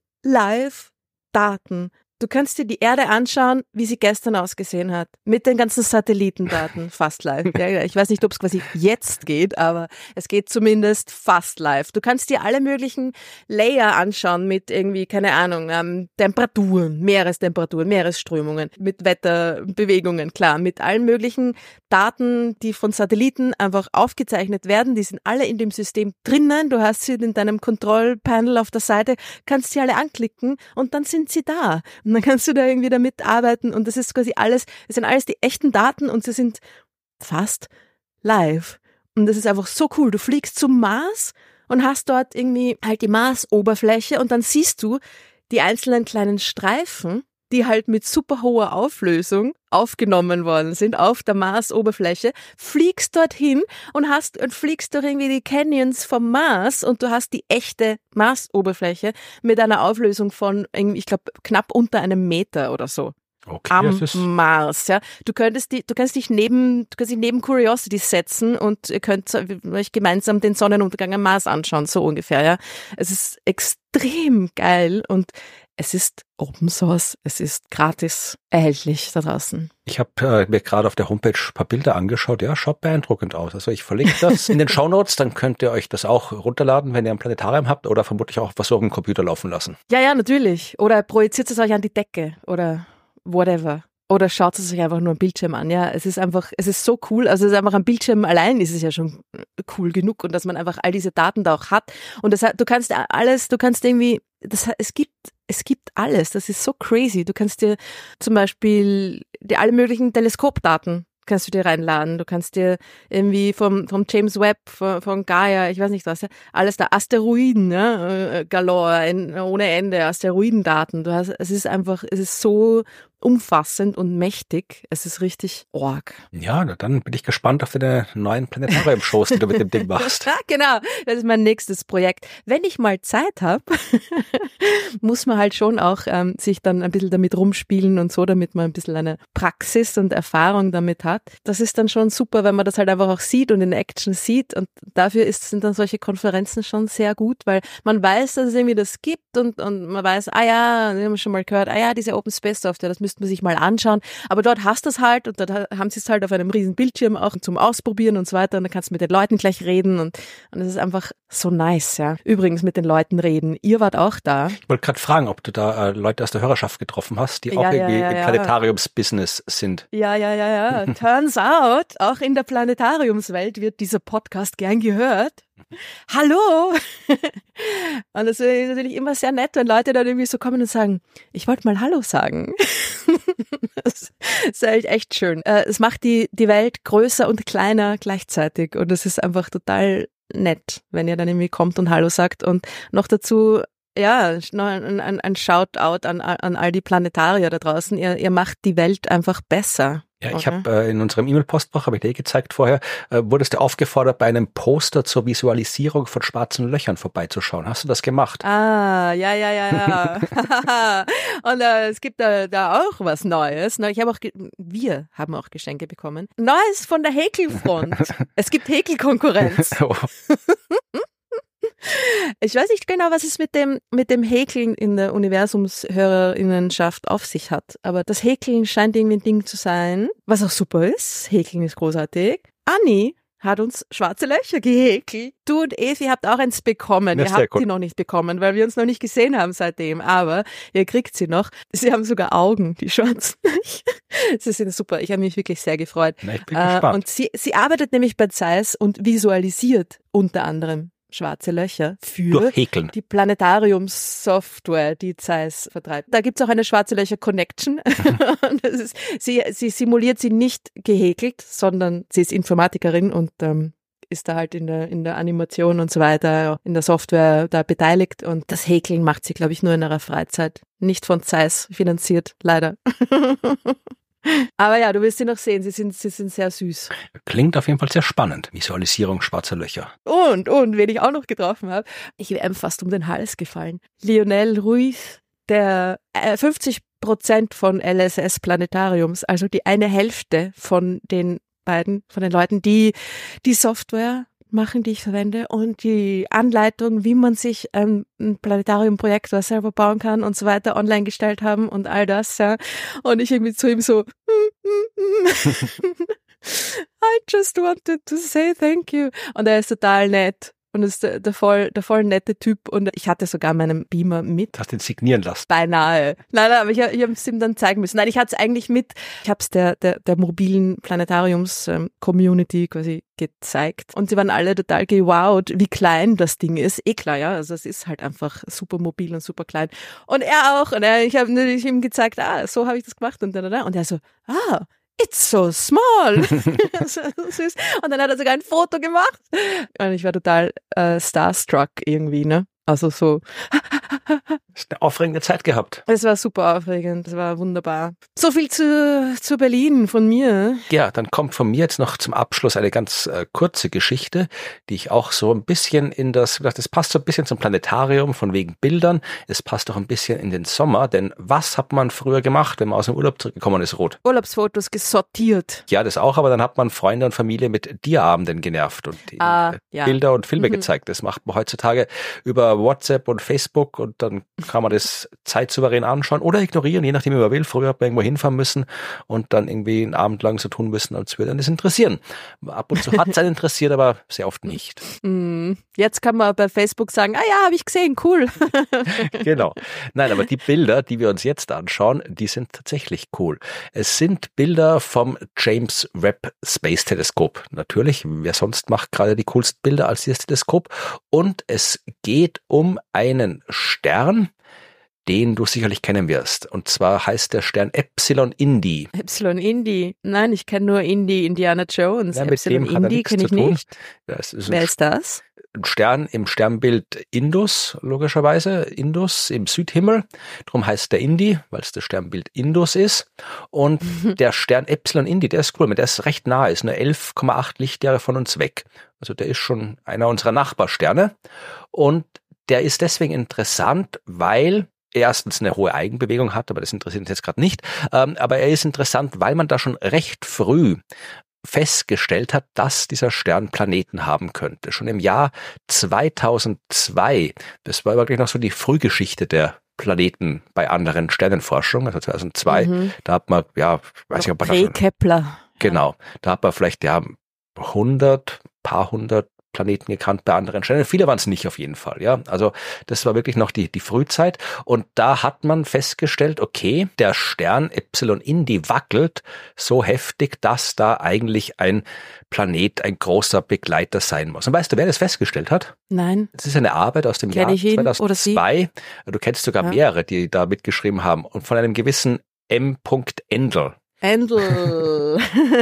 Live-Daten. Du kannst dir die Erde anschauen, wie sie gestern ausgesehen hat. Mit den ganzen Satellitendaten, fast live. Ja, ich weiß nicht, ob es quasi jetzt geht, aber es geht zumindest fast live. Du kannst dir alle möglichen Layer anschauen mit irgendwie, keine Ahnung, ähm, Temperaturen, Meerestemperaturen, Meeresströmungen, mit Wetterbewegungen, klar, mit allen möglichen Daten, die von Satelliten einfach aufgezeichnet werden. Die sind alle in dem System drinnen. Du hast sie in deinem Kontrollpanel auf der Seite, kannst sie alle anklicken und dann sind sie da. Und dann kannst du da irgendwie damit arbeiten und das ist quasi alles, das sind alles die echten Daten und sie sind fast live. Und das ist einfach so cool. Du fliegst zum Mars und hast dort irgendwie halt die Marsoberfläche und dann siehst du die einzelnen kleinen Streifen, die halt mit super hoher Auflösung aufgenommen worden sind auf der Marsoberfläche, fliegst dorthin und hast und fliegst durch irgendwie die Canyons vom Mars und du hast die echte Marsoberfläche mit einer Auflösung von, ich glaube, knapp unter einem Meter oder so. Okay, Am das ist Mars, ja. Du könntest die, du kannst dich neben, du kannst dich neben Curiosity setzen und ihr könnt euch gemeinsam den Sonnenuntergang am Mars anschauen, so ungefähr, ja. Es ist extrem geil und es ist Open Source, es ist gratis erhältlich da draußen. Ich habe äh, mir gerade auf der Homepage ein paar Bilder angeschaut. Ja, schaut beeindruckend aus. Also ich verlinke das in den Shownotes, dann könnt ihr euch das auch runterladen, wenn ihr ein Planetarium habt oder vermutlich auch was auf dem Computer laufen lassen. Ja, ja, natürlich. Oder projiziert es euch an die Decke oder whatever. Oder schaut es euch einfach nur am Bildschirm an. Ja, es ist einfach, es ist so cool. Also es ist einfach am Bildschirm allein ist es ja schon cool genug und dass man einfach all diese Daten da auch hat. Und das, du kannst alles, du kannst irgendwie, das, es gibt, es gibt alles. Das ist so crazy. Du kannst dir zum Beispiel die alle möglichen Teleskopdaten kannst du dir reinladen. Du kannst dir irgendwie vom, vom James Webb, von, von Gaia, ich weiß nicht was, ja, alles da, Asteroiden, ja, galore, in, ohne Ende, Asteroidendaten. Du hast, es ist einfach, es ist so umfassend und mächtig. Es ist richtig org. Ja, dann bin ich gespannt auf deine neuen Planetarium-Shows, die du mit dem Ding machst. Ja, genau. Das ist mein nächstes Projekt. Wenn ich mal Zeit habe, muss man halt schon auch ähm, sich dann ein bisschen damit rumspielen und so, damit man ein bisschen eine Praxis und Erfahrung damit hat. Das ist dann schon super, wenn man das halt einfach auch sieht und in Action sieht. Und dafür ist, sind dann solche Konferenzen schon sehr gut, weil man weiß, dass es irgendwie das gibt und, und man weiß, ah ja, wir haben schon mal gehört, ah ja, diese Open Space Software, das müssen müsste man sich mal anschauen. Aber dort hast du es halt und dort haben sie es halt auf einem riesen Bildschirm auch zum Ausprobieren und so weiter. Und dann kannst du mit den Leuten gleich reden und und es ist einfach so nice, ja. Übrigens mit den Leuten reden. Ihr wart auch da. Ich wollte gerade fragen, ob du da äh, Leute aus der Hörerschaft getroffen hast, die Ja, auch ja, irgendwie ja, im ja. Planetariumsbusiness sind. Ja, ja, ja, ja. Turns out, auch in der Planetariumswelt wird dieser Podcast gern gehört. Hallo! Und das ist natürlich immer sehr nett, wenn Leute dann irgendwie so kommen und sagen, ich wollte mal Hallo sagen. Das ist halt echt schön. Es macht die, die Welt größer und kleiner gleichzeitig und es ist einfach total nett, wenn ihr dann irgendwie kommt und Hallo sagt und noch dazu, ja, noch ein, ein, ein Shoutout an, an all die Planetarier da draußen. Ihr, ihr macht die Welt einfach besser. Ja, ich habe äh, in unserem E-Mail-Postfach, habe ich dir gezeigt vorher, äh, wurdest du aufgefordert, bei einem Poster zur Visualisierung von schwarzen Löchern vorbeizuschauen. Hast du das gemacht? Ah, ja, ja, ja, ja. Und äh, es gibt da, da auch was Neues. Ich habe auch, ge- wir haben auch Geschenke bekommen. Neues von der Häkelfront. Es gibt Häkelkonkurrenz. Oh. Ich weiß nicht genau, was es mit dem, mit dem Häkeln in der Universumshörerinnenschaft auf sich hat. Aber das Häkeln scheint irgendwie ein Ding zu sein, was auch super ist. Häkeln ist großartig. Anni hat uns schwarze Löcher gehäkelt. Du und Evi habt auch eins bekommen. Ja, ihr habt cool. die noch nicht bekommen, weil wir uns noch nicht gesehen haben seitdem. Aber ihr kriegt sie noch. Sie haben sogar Augen, die schwarzen Löcher. Sie sind super. Ich habe mich wirklich sehr gefreut. Na, ich bin Äh, gespannt. und sie, sie arbeitet nämlich bei Zeiss und visualisiert unter anderem schwarze Löcher für Durch Häkeln. die Planetarium-Software, die Zeiss vertreibt. Da gibt's auch eine schwarze Löcher-Connection. Und das ist, sie, sie simuliert sie nicht gehäkelt, sondern sie ist Informatikerin und ähm, ist da halt in der, in der Animation und so weiter, in der Software da beteiligt. Und das Häkeln macht sie, glaube ich, nur in ihrer Freizeit. Nicht von Zeiss finanziert, leider. Aber ja, du wirst sie noch sehen, sie sind, sie sind sehr süß. Klingt auf jeden Fall sehr spannend. Visualisierung schwarzer Löcher. Und, und, wen ich auch noch getroffen habe, ich wäre ihm fast um den Hals gefallen. Lionel Ruiz, der äh, fünfzig Prozent von L S S Planetariums, also die eine Hälfte von den beiden, von den Leuten, die die Software machen, die ich verwende und die Anleitung, wie man sich ein, ein Planetarium-Projekt was selber bauen kann und so weiter online gestellt haben und all das, ja. Und ich irgendwie zu ihm so I just wanted to say thank you. Und er ist total nett. Und ist der, der, voll, der voll nette Typ. Und ich hatte sogar meinen Beamer mit. Hast den signieren lassen. Beinahe. Nein, nein, aber ich, ich habe es ihm dann zeigen müssen. Nein, ich hatte es eigentlich mit. Ich habe es der, der, der mobilen Planetariums-Community ähm, quasi gezeigt. Und sie waren alle total gewowt, wie klein das Ding ist. Eh klar, ja. Also es ist halt einfach super mobil und super klein. Und er auch. Und er, ich habe natürlich ihm gezeigt, ah, so habe ich das gemacht. Und, und er so, ah, it's so small. So süß. Und dann hat er sogar ein Foto gemacht. Und ich war total äh, starstruck irgendwie, ne? Also so. Hast eine aufregende Zeit gehabt. Es war super aufregend, es war wunderbar. So viel zu, zu Berlin von mir. Ja, dann kommt von mir jetzt noch zum Abschluss eine ganz äh, kurze Geschichte, die ich auch so ein bisschen in das, das passt so ein bisschen zum Planetarium von wegen Bildern. Es passt auch ein bisschen in den Sommer, denn was hat man früher gemacht, wenn man aus dem Urlaub zurückgekommen ist, Rot? Urlaubsfotos gesortiert. Ja, das auch, aber dann hat man Freunde und Familie mit Dia-Abenden genervt und die Ah, ja. Bilder und Filme Mhm. gezeigt. Das macht man heutzutage über WhatsApp und Facebook und dann kann man das zeitsouverän anschauen oder ignorieren, je nachdem, wie man will. Früher hat man irgendwo hinfahren müssen und dann irgendwie einen Abend lang so tun müssen, als würde einen das interessieren. Ab und zu hat es einen interessiert, aber sehr oft nicht. Mm, Jetzt kann man bei Facebook sagen, ah ja, habe ich gesehen, cool. Genau. Nein, aber die Bilder, die wir uns jetzt anschauen, die sind tatsächlich cool. Es sind Bilder vom James Webb Space Teleskop. Natürlich, wer sonst macht gerade die coolsten Bilder als dieses Teleskop. Und es geht um einen Stern, den du sicherlich kennen wirst. Und zwar heißt der Stern Epsilon Indi. Epsilon Indi. Nein, ich kenne nur Indy, Indiana Jones. Ja, mit Epsilon dem hat er Indi nichts kenne ich zu tun. nicht. Das ist Wer ein ist das? Stern im Sternbild Indus, logischerweise. Indus im Südhimmel. Darum heißt der Indi, weil es das Sternbild Indus ist. Und der Stern Epsilon Indi, der ist cool, der ist recht nah, ist nur elf Komma acht Lichtjahre von uns weg. Also der ist schon einer unserer Nachbarsterne. Und der ist deswegen interessant, weil erstens eine hohe Eigenbewegung hat, aber das interessiert uns jetzt gerade nicht. Ähm, aber er ist interessant, weil man da schon recht früh festgestellt hat, dass dieser Stern Planeten haben könnte. Schon im Jahr zweitausendzwei. Das war wirklich noch so die Frühgeschichte der Planeten bei anderen Sternenforschung, also zweitausendzwei. Mhm. Da hat man, ja, weiß ich, ob man das Kepler. Genau, da hat man vielleicht, ja, hundert, paar hundert Planeten gekannt bei anderen Sternen. Viele waren es nicht auf jeden Fall, ja. Also das war wirklich noch die, die Frühzeit. Und da hat man festgestellt, okay, der Stern Epsilon Indi wackelt so heftig, dass da eigentlich ein Planet, ein großer Begleiter sein muss. Und weißt du, wer das festgestellt hat? Nein. Das ist eine Arbeit aus dem Kenn Jahr zweitausendzwei. Du kennst sogar ja. mehrere, die da mitgeschrieben haben. Und von einem gewissen M. Endl. Endl.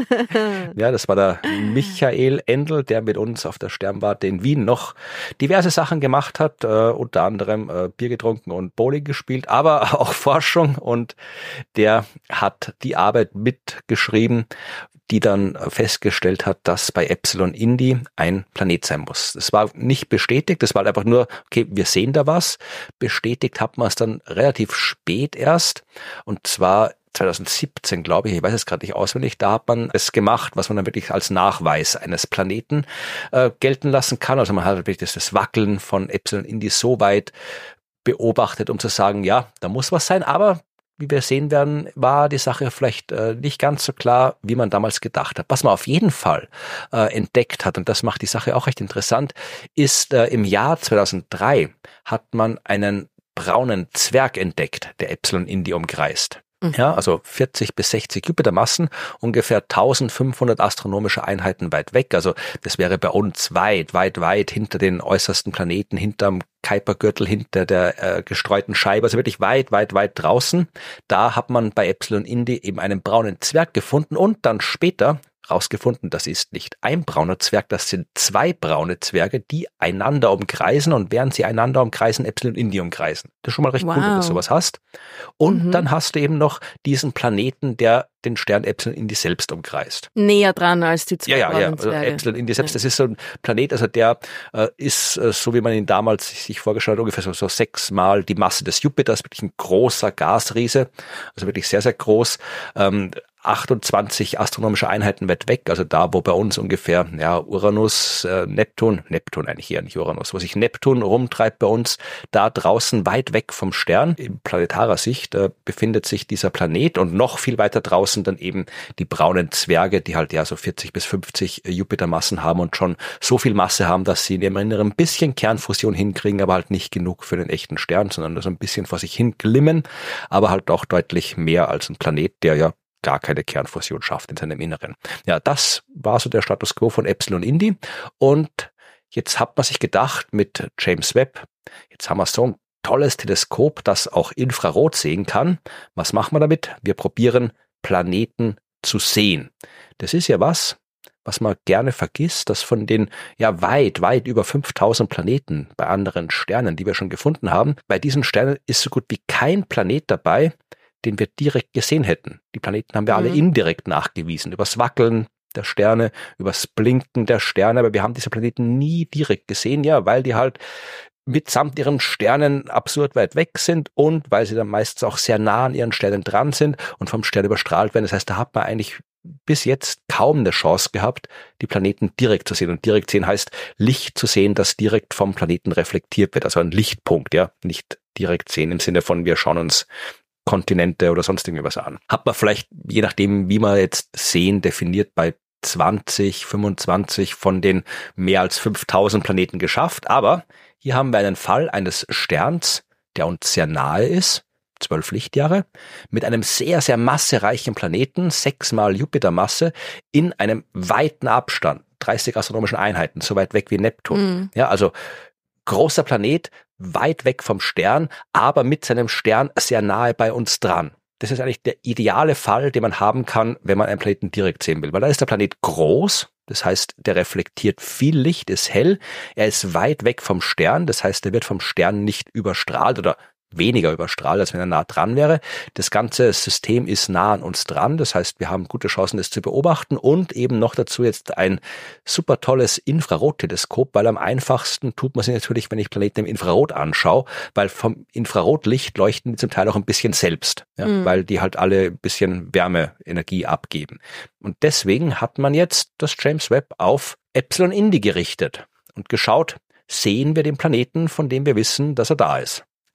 Ja, das war der Michael Endl, der mit uns auf der Sternwarte in Wien noch diverse Sachen gemacht hat, äh, unter anderem äh, Bier getrunken und Bowling gespielt, aber auch Forschung, und der hat die Arbeit mitgeschrieben, die dann festgestellt hat, dass bei Epsilon Indi ein Planet sein muss. Das war nicht bestätigt, das war einfach nur, okay, wir sehen da was. Bestätigt hat man es dann relativ spät erst, und zwar zweitausendsiebzehn, glaube ich, ich weiß es gerade nicht auswendig, da hat man es gemacht, was man dann wirklich als Nachweis eines Planeten äh, gelten lassen kann. Also man hat wirklich das, das Wackeln von Epsilon Indi so weit beobachtet, um zu sagen, ja, da muss was sein, aber wie wir sehen werden, war die Sache vielleicht äh, nicht ganz so klar, wie man damals gedacht hat. Was man auf jeden Fall äh, entdeckt hat, und das macht die Sache auch recht interessant, ist äh, im Jahr zweitausenddrei hat man einen braunen Zwerg entdeckt, der Epsilon Indi umkreist. Ja, also vierzig bis sechzig Jupitermassen, ungefähr eintausendfünfhundert astronomische Einheiten weit weg. Also das wäre bei uns weit, weit, weit hinter den äußersten Planeten, hinterm Kuipergürtel, hinter der äh, gestreuten Scheibe, also wirklich weit, weit, weit draußen. Da hat man bei Epsilon Indi eben einen braunen Zwerg gefunden und dann später rausgefunden, das ist nicht ein brauner Zwerg, das sind zwei braune Zwerge, die einander umkreisen, und während sie einander umkreisen, Epsilon Indi umkreisen. Das ist schon mal recht wow. cool, wenn du sowas hast. Und mhm. dann hast du eben noch diesen Planeten, der den Stern Epsilon Indi selbst umkreist. Näher dran als die zwei ja, ja, braunen ja. Also Zwerge. Epsilon Indi selbst, ja. das ist so ein Planet, also der äh, ist, äh, so wie man ihn damals sich vorgestellt hat, ungefähr so, so sechsmal die Masse des Jupiters, wirklich ein großer Gasriese, also wirklich sehr, sehr groß. Ähm, achtundzwanzig astronomische Einheiten weit weg, also da, wo bei uns ungefähr ja Uranus, äh, Neptun, Neptun eigentlich eher nicht Uranus, wo sich Neptun rumtreibt bei uns, da draußen weit weg vom Stern, in planetarer Sicht, äh, befindet sich dieser Planet, und noch viel weiter draußen dann eben die braunen Zwerge, die halt ja so vierzig bis fünfzig Jupitermassen haben und schon so viel Masse haben, dass sie in ihrem Inneren ein bisschen Kernfusion hinkriegen, aber halt nicht genug für den echten Stern, sondern nur so ein bisschen vor sich hin glimmen, aber halt auch deutlich mehr als ein Planet, der ja gar keine Kernfusion schafft in seinem Inneren. Ja, das war so der Status quo von Epsilon Indi. Und jetzt hat man sich gedacht mit James Webb, jetzt haben wir so ein tolles Teleskop, das auch Infrarot sehen kann. Was machen wir damit? Wir probieren, Planeten zu sehen. Das ist ja was, was man gerne vergisst, dass von den ja weit, weit über fünftausend Planeten bei anderen Sternen, die wir schon gefunden haben, bei diesen Sternen ist so gut wie kein Planet dabei, den wir direkt gesehen hätten. Die Planeten haben wir alle mhm. indirekt nachgewiesen, übers Wackeln der Sterne, übers Blinken der Sterne, aber wir haben diese Planeten nie direkt gesehen, ja, weil die halt mitsamt ihren Sternen absurd weit weg sind und weil sie dann meistens auch sehr nah an ihren Sternen dran sind und vom Stern überstrahlt werden. Das heißt, da hat man eigentlich bis jetzt kaum eine Chance gehabt, die Planeten direkt zu sehen. Und direkt sehen heißt, Licht zu sehen, das direkt vom Planeten reflektiert wird, also ein Lichtpunkt, ja, nicht direkt sehen im Sinne von, wir schauen uns Kontinente oder sonst irgendwas an. Hat man vielleicht, je nachdem, wie man jetzt sehen definiert, bei zwanzig, fünfundzwanzig von den mehr als fünftausend Planeten geschafft. Aber hier haben wir einen Fall eines Sterns, der uns sehr nahe ist, zwölf Lichtjahre, mit einem sehr, sehr massereichen Planeten, sechsmal Jupitermasse, in einem weiten Abstand, dreißig astronomischen Einheiten, so weit weg wie Neptun. Mhm. Ja, also großer Planet, weit weg vom Stern, aber mit seinem Stern sehr nahe bei uns dran. Das ist eigentlich der ideale Fall, den man haben kann, wenn man einen Planeten direkt sehen will. Weil da ist der Planet groß, das heißt, der reflektiert viel Licht, ist hell, er ist weit weg vom Stern, das heißt, er wird vom Stern nicht überstrahlt oder weniger überstrahlt, als wenn er nah dran wäre. Das ganze System ist nah an uns dran, das heißt, wir haben gute Chancen, das zu beobachten, und eben noch dazu jetzt ein super tolles Infrarotteleskop, weil am einfachsten tut man sich natürlich, wenn ich Planeten im Infrarot anschaue, weil vom Infrarotlicht leuchten die zum Teil auch ein bisschen selbst, ja, mhm. weil die halt alle ein bisschen Wärmeenergie abgeben. Und deswegen hat man jetzt das James Webb auf Epsilon Indi gerichtet und geschaut, sehen wir den Planeten, von dem wir wissen, dass er da ist.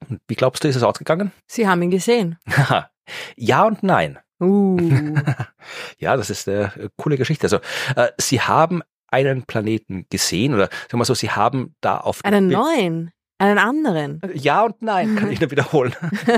Und wie glaubst du, ist es ausgegangen? Sie haben ihn gesehen. Ja und nein. Uh. Ja, das ist eine coole Geschichte. Also äh, sie haben einen Planeten gesehen oder sagen wir mal so, sie haben da auf Einen neuen, einen anderen. Ja und nein, kann ich nur wiederholen.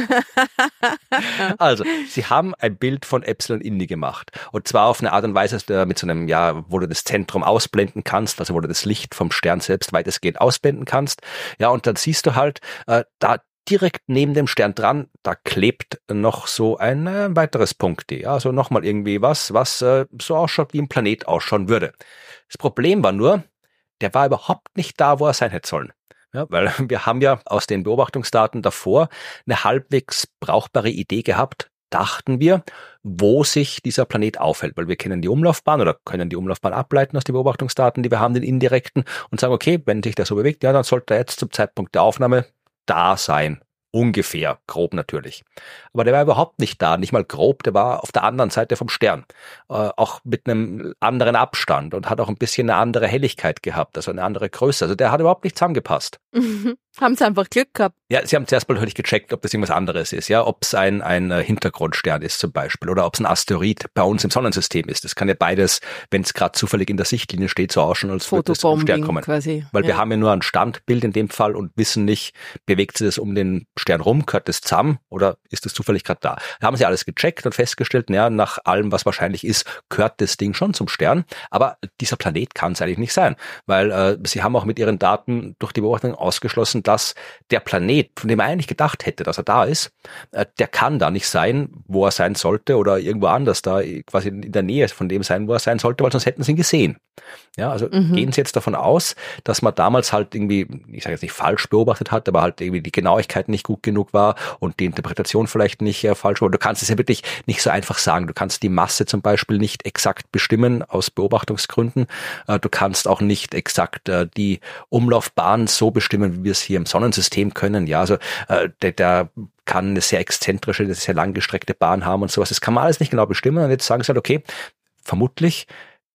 Also, sie haben ein Bild von Epsilon Indi gemacht. Und zwar auf eine Art und Weise, mit so einem, ja, wo du das Zentrum ausblenden kannst, also wo du das Licht vom Stern selbst weitestgehend ausblenden kannst. Ja, und dann siehst du halt, äh, da direkt neben dem Stern dran, da klebt noch so ein äh, weiteres Punkt. Ja, also nochmal irgendwie was, was äh, so ausschaut, wie ein Planet ausschauen würde. Das Problem war nur, der war überhaupt nicht da, wo er sein hätte sollen. Ja, weil wir haben ja aus den Beobachtungsdaten davor eine halbwegs brauchbare Idee gehabt, dachten wir, wo sich dieser Planet aufhält, weil wir kennen die Umlaufbahn oder können die Umlaufbahn ableiten aus den Beobachtungsdaten, die wir haben, den indirekten, und sagen, okay, wenn sich der so bewegt, ja, dann sollte er jetzt zum Zeitpunkt der Aufnahme da sein. Ungefähr, grob natürlich. Aber der war überhaupt nicht da, nicht mal grob, der war auf der anderen Seite vom Stern. Äh, auch mit einem anderen Abstand und hat auch ein bisschen eine andere Helligkeit gehabt, also eine andere Größe. Also der hat überhaupt nicht zusammengepasst. Haben sie einfach Glück gehabt. Ja, sie haben zuerst mal natürlich gecheckt, ob das irgendwas anderes ist, ja, ob es ein, ein Hintergrundstern ist zum Beispiel oder ob es ein Asteroid bei uns im Sonnensystem ist. Das kann ja beides, wenn es gerade zufällig in der Sichtlinie steht, so ausschauen, als würde es vom Stern kommen. Quasi. Weil ja. wir haben ja nur ein Standbild in dem Fall und wissen nicht, bewegt sich das um den Stern rum, gehört das zusammen oder ist das zufällig gerade da? Da haben sie alles gecheckt und festgestellt, naja, nach allem, was wahrscheinlich ist, gehört das Ding schon zum Stern, aber dieser Planet kann es eigentlich nicht sein, weil äh, sie haben auch mit ihren Daten durch die Beobachtung ausgeschlossen, dass der Planet, von dem er eigentlich gedacht hätte, dass er da ist, äh, der kann da nicht sein, wo er sein sollte oder irgendwo anders da quasi in der Nähe von dem sein, wo er sein sollte, weil sonst hätten sie ihn gesehen. Ja, also mhm. gehen Sie jetzt davon aus, dass man damals halt irgendwie, ich sage jetzt nicht falsch beobachtet hat, aber halt irgendwie die Genauigkeit nicht gut genug war und die Interpretation vielleicht nicht äh, falsch war. Du kannst es ja wirklich nicht so einfach sagen. Du kannst die Masse zum Beispiel nicht exakt bestimmen aus Beobachtungsgründen. Äh, du kannst auch nicht exakt äh, die Umlaufbahn so bestimmen, wie wir es hier im Sonnensystem können. Ja, also äh, der, der kann eine sehr exzentrische, eine sehr langgestreckte Bahn haben und sowas. Das kann man alles nicht genau bestimmen. Und jetzt sagen sie halt, okay, vermutlich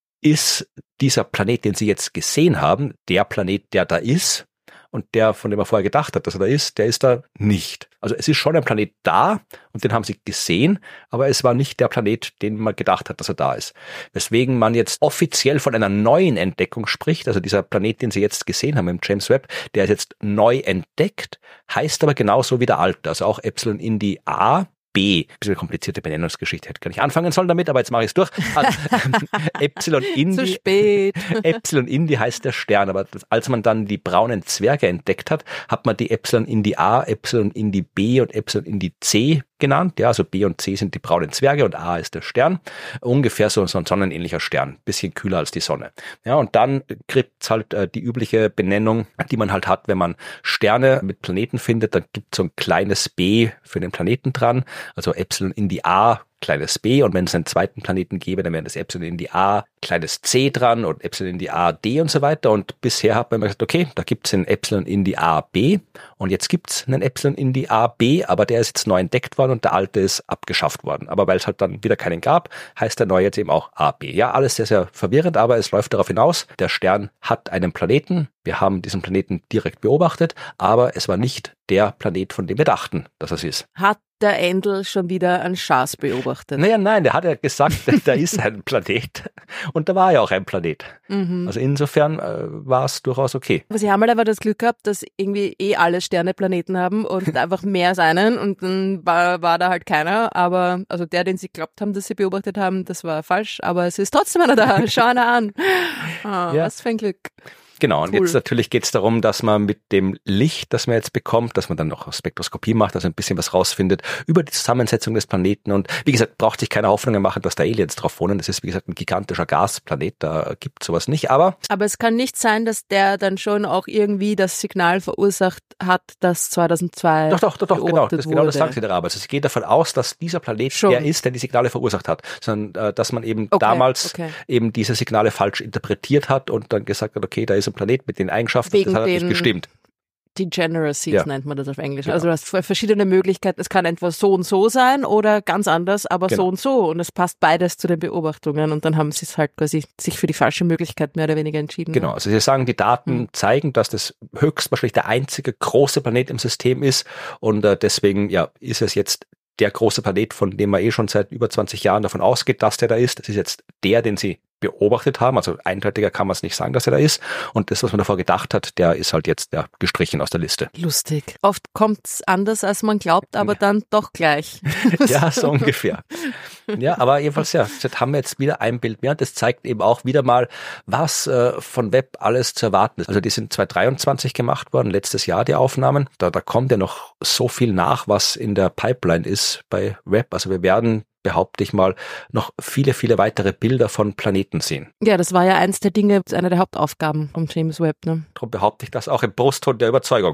ist dieser Planet, den Sie jetzt gesehen haben, der Planet, der da ist und der, von dem er vorher gedacht hat, dass er da ist, der ist da nicht. Also es ist schon ein Planet da und den haben Sie gesehen, aber es war nicht der Planet, den man gedacht hat, dass er da ist. Weswegen man jetzt offiziell von einer neuen Entdeckung spricht, also dieser Planet, den Sie jetzt gesehen haben im James Webb, der ist jetzt neu entdeckt, heißt aber genauso wie der alte, also auch Epsilon Indi A, B, ein bisschen komplizierte Benennungsgeschichte, hätte gar nicht anfangen sollen damit, aber jetzt mache ich es durch. Also, Epsilon Indi. Zu spät. Epsilon Indi heißt der Stern, aber als man dann die braunen Zwerge entdeckt hat, hat man die Epsilon Indi A, Epsilon Indi B und Epsilon Indi C genannt. Ja, also B und C sind die braunen Zwerge und A ist der Stern. Ungefähr so, so ein sonnenähnlicher Stern, bisschen kühler als die Sonne. Ja, und dann gibt's halt äh, die übliche Benennung, die man halt hat, wenn man Sterne mit Planeten findet, dann gibt es so ein kleines B für den Planeten dran, also Epsilon Indi A, kleines b, und wenn es einen zweiten Planeten gäbe, dann wäre das Epsilon Indi A, kleines c dran und Epsilon Indi A, D und so weiter. Und bisher hat man immer gesagt, okay, da gibt es einen Epsilon Indi A, B und jetzt gibt es einen Epsilon Indi A, B, aber der ist jetzt neu entdeckt worden und der alte ist abgeschafft worden. Aber weil es halt dann wieder keinen gab, heißt der neue jetzt eben auch A, B. Ja, alles sehr, sehr verwirrend, aber es läuft darauf hinaus, der Stern hat einen Planeten. Wir haben diesen Planeten direkt beobachtet, aber es war nicht der Planet, von dem wir dachten, dass es ist. Hat der Endel schon wieder einen Schaß beobachtet? Naja, nein, der hat ja gesagt, da ist ein Planet und da war ja auch ein Planet. Mhm. Also insofern äh, war es durchaus okay. Aber sie haben halt einfach das Glück gehabt, dass irgendwie eh alle Sterne Planeten haben und einfach mehr als einen und dann war, war da halt keiner, aber also der, den sie glaubt haben, dass sie beobachtet haben, das war falsch, aber es ist trotzdem einer da, schau einer an. Oh, ja. Was für ein Glück. Genau, und cool. Jetzt natürlich geht es darum, dass man mit dem Licht, das man jetzt bekommt, dass man dann noch Spektroskopie macht, also ein bisschen was rausfindet über die Zusammensetzung des Planeten. Und wie gesagt, braucht sich keine Hoffnungen machen, dass da Aliens drauf wohnen. Das ist, wie gesagt, ein gigantischer Gasplanet, da gibt sowas nicht. Aber aber es kann nicht sein, dass der dann schon auch irgendwie das Signal verursacht hat, das zweitausendzwei Doch, doch, doch, doch genau, das, wurde. genau das sagen sie da aber. Also sie geht davon aus, dass dieser Planet schon der ist, der die Signale verursacht hat, sondern äh, dass man eben okay, damals okay. eben diese Signale falsch interpretiert hat und dann gesagt hat, okay, da ist ein Planet mit den Eigenschaften, wegen das hat den nicht gestimmt. Degeneracies Ja. nennt man das auf Englisch. Genau. Also du hast verschiedene Möglichkeiten. Es kann entweder so und so sein oder ganz anders, aber Genau. so und so. Und es passt beides zu den Beobachtungen. Und dann haben sie es halt quasi sich für die falsche Möglichkeit mehr oder weniger entschieden. Genau, Ja. also Sie sagen, die Daten Mhm. zeigen, dass das höchstwahrscheinlich der einzige große Planet im System ist und äh, deswegen ja ist es jetzt der große Planet, von dem man eh schon seit über zwanzig Jahren davon ausgeht, dass der da ist. Das ist jetzt der, den Sie beobachtet haben, also eindeutiger kann man es nicht sagen, dass er da ist. Und das, was man davor gedacht hat, der ist halt jetzt ja, gestrichen aus der Liste. Lustig. Oft kommt's anders, als man glaubt, aber dann doch gleich. Ja, so ungefähr. Ja, aber jedenfalls, ja, jetzt haben wir jetzt wieder ein Bild mehr und das zeigt eben auch wieder mal, was äh, von Webb alles zu erwarten ist. Also die sind zweitausenddreiundzwanzig gemacht worden, letztes Jahr die Aufnahmen. Da, da kommt ja noch so viel nach, was in der Pipeline ist bei Webb. Also wir werden, behaupte ich mal, noch viele, viele weitere Bilder von Planeten sehen. Ja, das war ja eins der Dinge, eine der Hauptaufgaben vom James Webb. Ne? Darum behaupte ich das auch im Brustton der Überzeugung.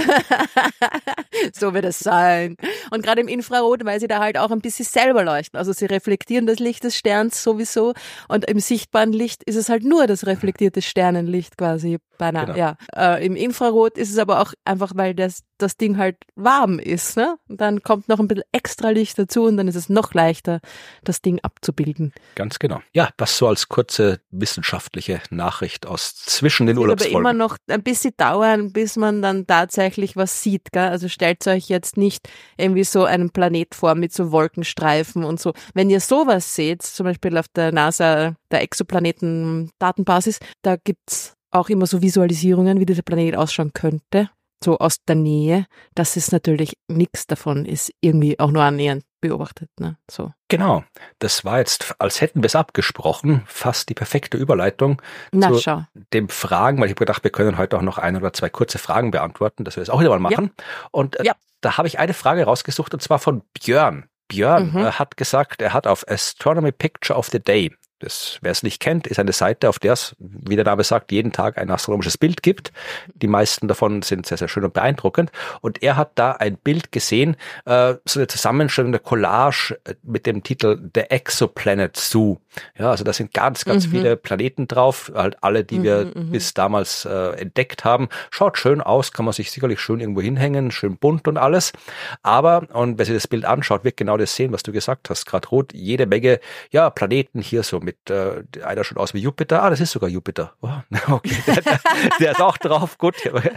So wird es sein. Und gerade im Infrarot, weil sie da halt auch ein bisschen selber leuchten. Also sie reflektieren das Licht des Sterns sowieso und im sichtbaren Licht ist es halt nur das reflektierte Sternenlicht quasi beinahe. Genau. Ja. Äh, Im Infrarot ist es aber auch einfach, weil das, das Ding halt warm ist. Ne? Und dann kommt noch ein bisschen extra Licht dazu und dann ist es noch leichter, das Ding abzubilden. Ganz genau. Ja, das so als kurze wissenschaftliche Nachricht aus zwischen den Es wird aber Urlaubsfolgen. immer noch ein bisschen dauern, bis man dann tatsächlich was sieht. Gell? Also stellt euch jetzt nicht irgendwie so einen Planet vor mit so Wolkenstreifen und so. Wenn ihr sowas seht, zum Beispiel auf der NASA, der Exoplaneten-Datenbasis, da gibt's auch immer so Visualisierungen, wie dieser Planet ausschauen könnte, so aus der Nähe. Das ist natürlich nichts davon, ist irgendwie auch nur annähernd beobachtet. Ne? So. Genau, das war jetzt, als hätten wir es abgesprochen, fast die perfekte Überleitung Na, zu schau. dem Fragen, weil ich habe gedacht, wir können heute auch noch ein oder zwei kurze Fragen beantworten, dass wir das auch wieder mal machen. Und äh, Ja. da habe ich eine Frage rausgesucht und zwar von Björn. Björn Mhm. äh, hat gesagt, er hat auf Astronomy Picture of the Day, das, wer es nicht kennt, ist eine Seite, auf der es, wie der Name sagt, jeden Tag ein astronomisches Bild gibt. Die meisten davon sind sehr, sehr schön und beeindruckend. Und er hat da ein Bild gesehen, äh, so eine Zusammenstellung der Collage mit dem Titel The Exoplanet Zoo. Ja, also da sind ganz, ganz Mhm. viele Planeten drauf, halt alle, die wir Mhm, mhm. bis damals äh, entdeckt haben. Schaut schön aus, kann man sich sicherlich schön irgendwo hinhängen, schön bunt und alles. Aber, und wer sich das Bild anschaut, wird genau das sehen, was du gesagt hast, gerade Ruth, jede Menge, ja, Planeten hier so mit, äh, einer schaut aus wie Jupiter, ah, das ist sogar Jupiter. Oh, okay, der, der, der ist auch drauf, gut.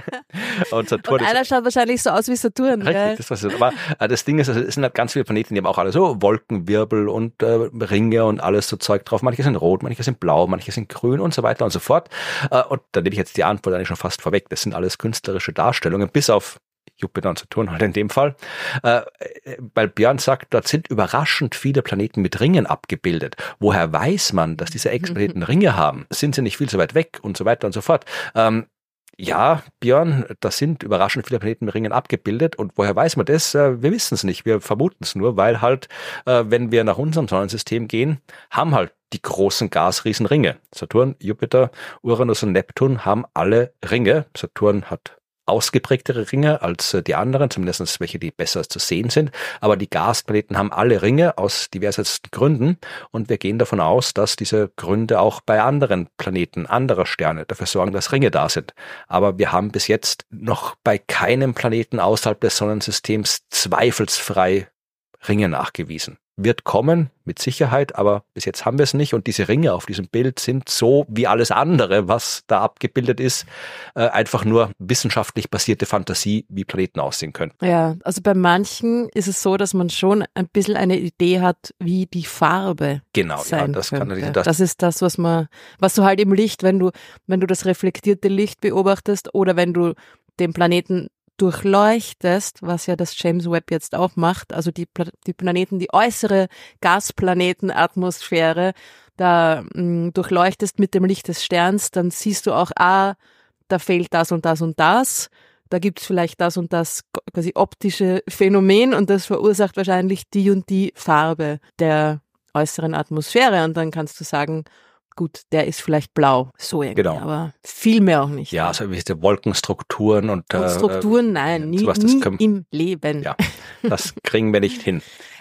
Und Saturn Und ist einer schaut wahrscheinlich so aus wie Saturn. richtig, Gell? das was es ist. Aber äh, das Ding ist, also, es sind halt ganz viele Planeten, die haben auch alle so Wolkenwirbel und äh, Ringe und alles so Zeug drauf. Manche sind rot, manche sind blau, manche sind grün und so weiter und so fort. Äh, und da nehme ich jetzt die Antwort eigentlich schon fast vorweg. Das sind alles künstlerische Darstellungen, bis auf Jupiter und Saturn halt in dem Fall. Äh, weil Björn sagt, dort sind überraschend viele Planeten mit Ringen abgebildet. Woher weiß man, dass diese Exoplaneten Ringe haben? Sind sie nicht viel zu weit weg und so weiter und so fort? Ähm, Ja, Björn, das sind überraschend viele Planeten mit Ringen abgebildet. Und woher weiß man das? Wir wissen es nicht. Wir vermuten es nur, weil halt, wenn wir nach unserem Sonnensystem gehen, haben halt die großen Gasriesen Ringe. Saturn, Jupiter, Uranus und Neptun haben alle Ringe. Saturn hat ausgeprägtere Ringe als die anderen, zumindest welche, die besser zu sehen sind. Aber die Gasplaneten haben alle Ringe aus diversesten Gründen. Und wir gehen davon aus, dass diese Gründe auch bei anderen Planeten, anderer Sterne dafür sorgen, dass Ringe da sind. Aber wir haben bis jetzt noch bei keinem Planeten außerhalb des Sonnensystems zweifelsfrei Ringe nachgewiesen. Wird kommen, mit Sicherheit, aber bis jetzt haben wir es nicht. Und diese Ringe auf diesem Bild sind so wie alles andere, was da abgebildet ist, äh, einfach nur wissenschaftlich basierte Fantasie, wie Planeten aussehen können. Ja, also bei manchen ist es so, dass man schon ein bisschen eine Idee hat, wie die Farbe Genau, ja, sein das könnte. kann natürlich das. Das ist das, was man, was du halt im Licht, wenn du, wenn du das reflektierte Licht beobachtest oder wenn du den Planeten durchleuchtest, was ja das James Webb jetzt auch macht, also die, Pla- die Planeten, die äußere Gasplanetenatmosphäre, da mh, durchleuchtest mit dem Licht des Sterns, dann siehst du auch, ah, da fehlt das und das und das, da gibt's vielleicht das und das quasi optische Phänomen und das verursacht wahrscheinlich die und die Farbe der äußeren Atmosphäre und dann kannst du sagen, gut, der ist vielleicht blau, so irgendwie, Genau. aber viel mehr auch nicht. Ja, also wie diese Wolkenstrukturen und Und Strukturen, nein, nie, sowas, das nie können- im Leben. Ja, das kriegen wir nicht hin.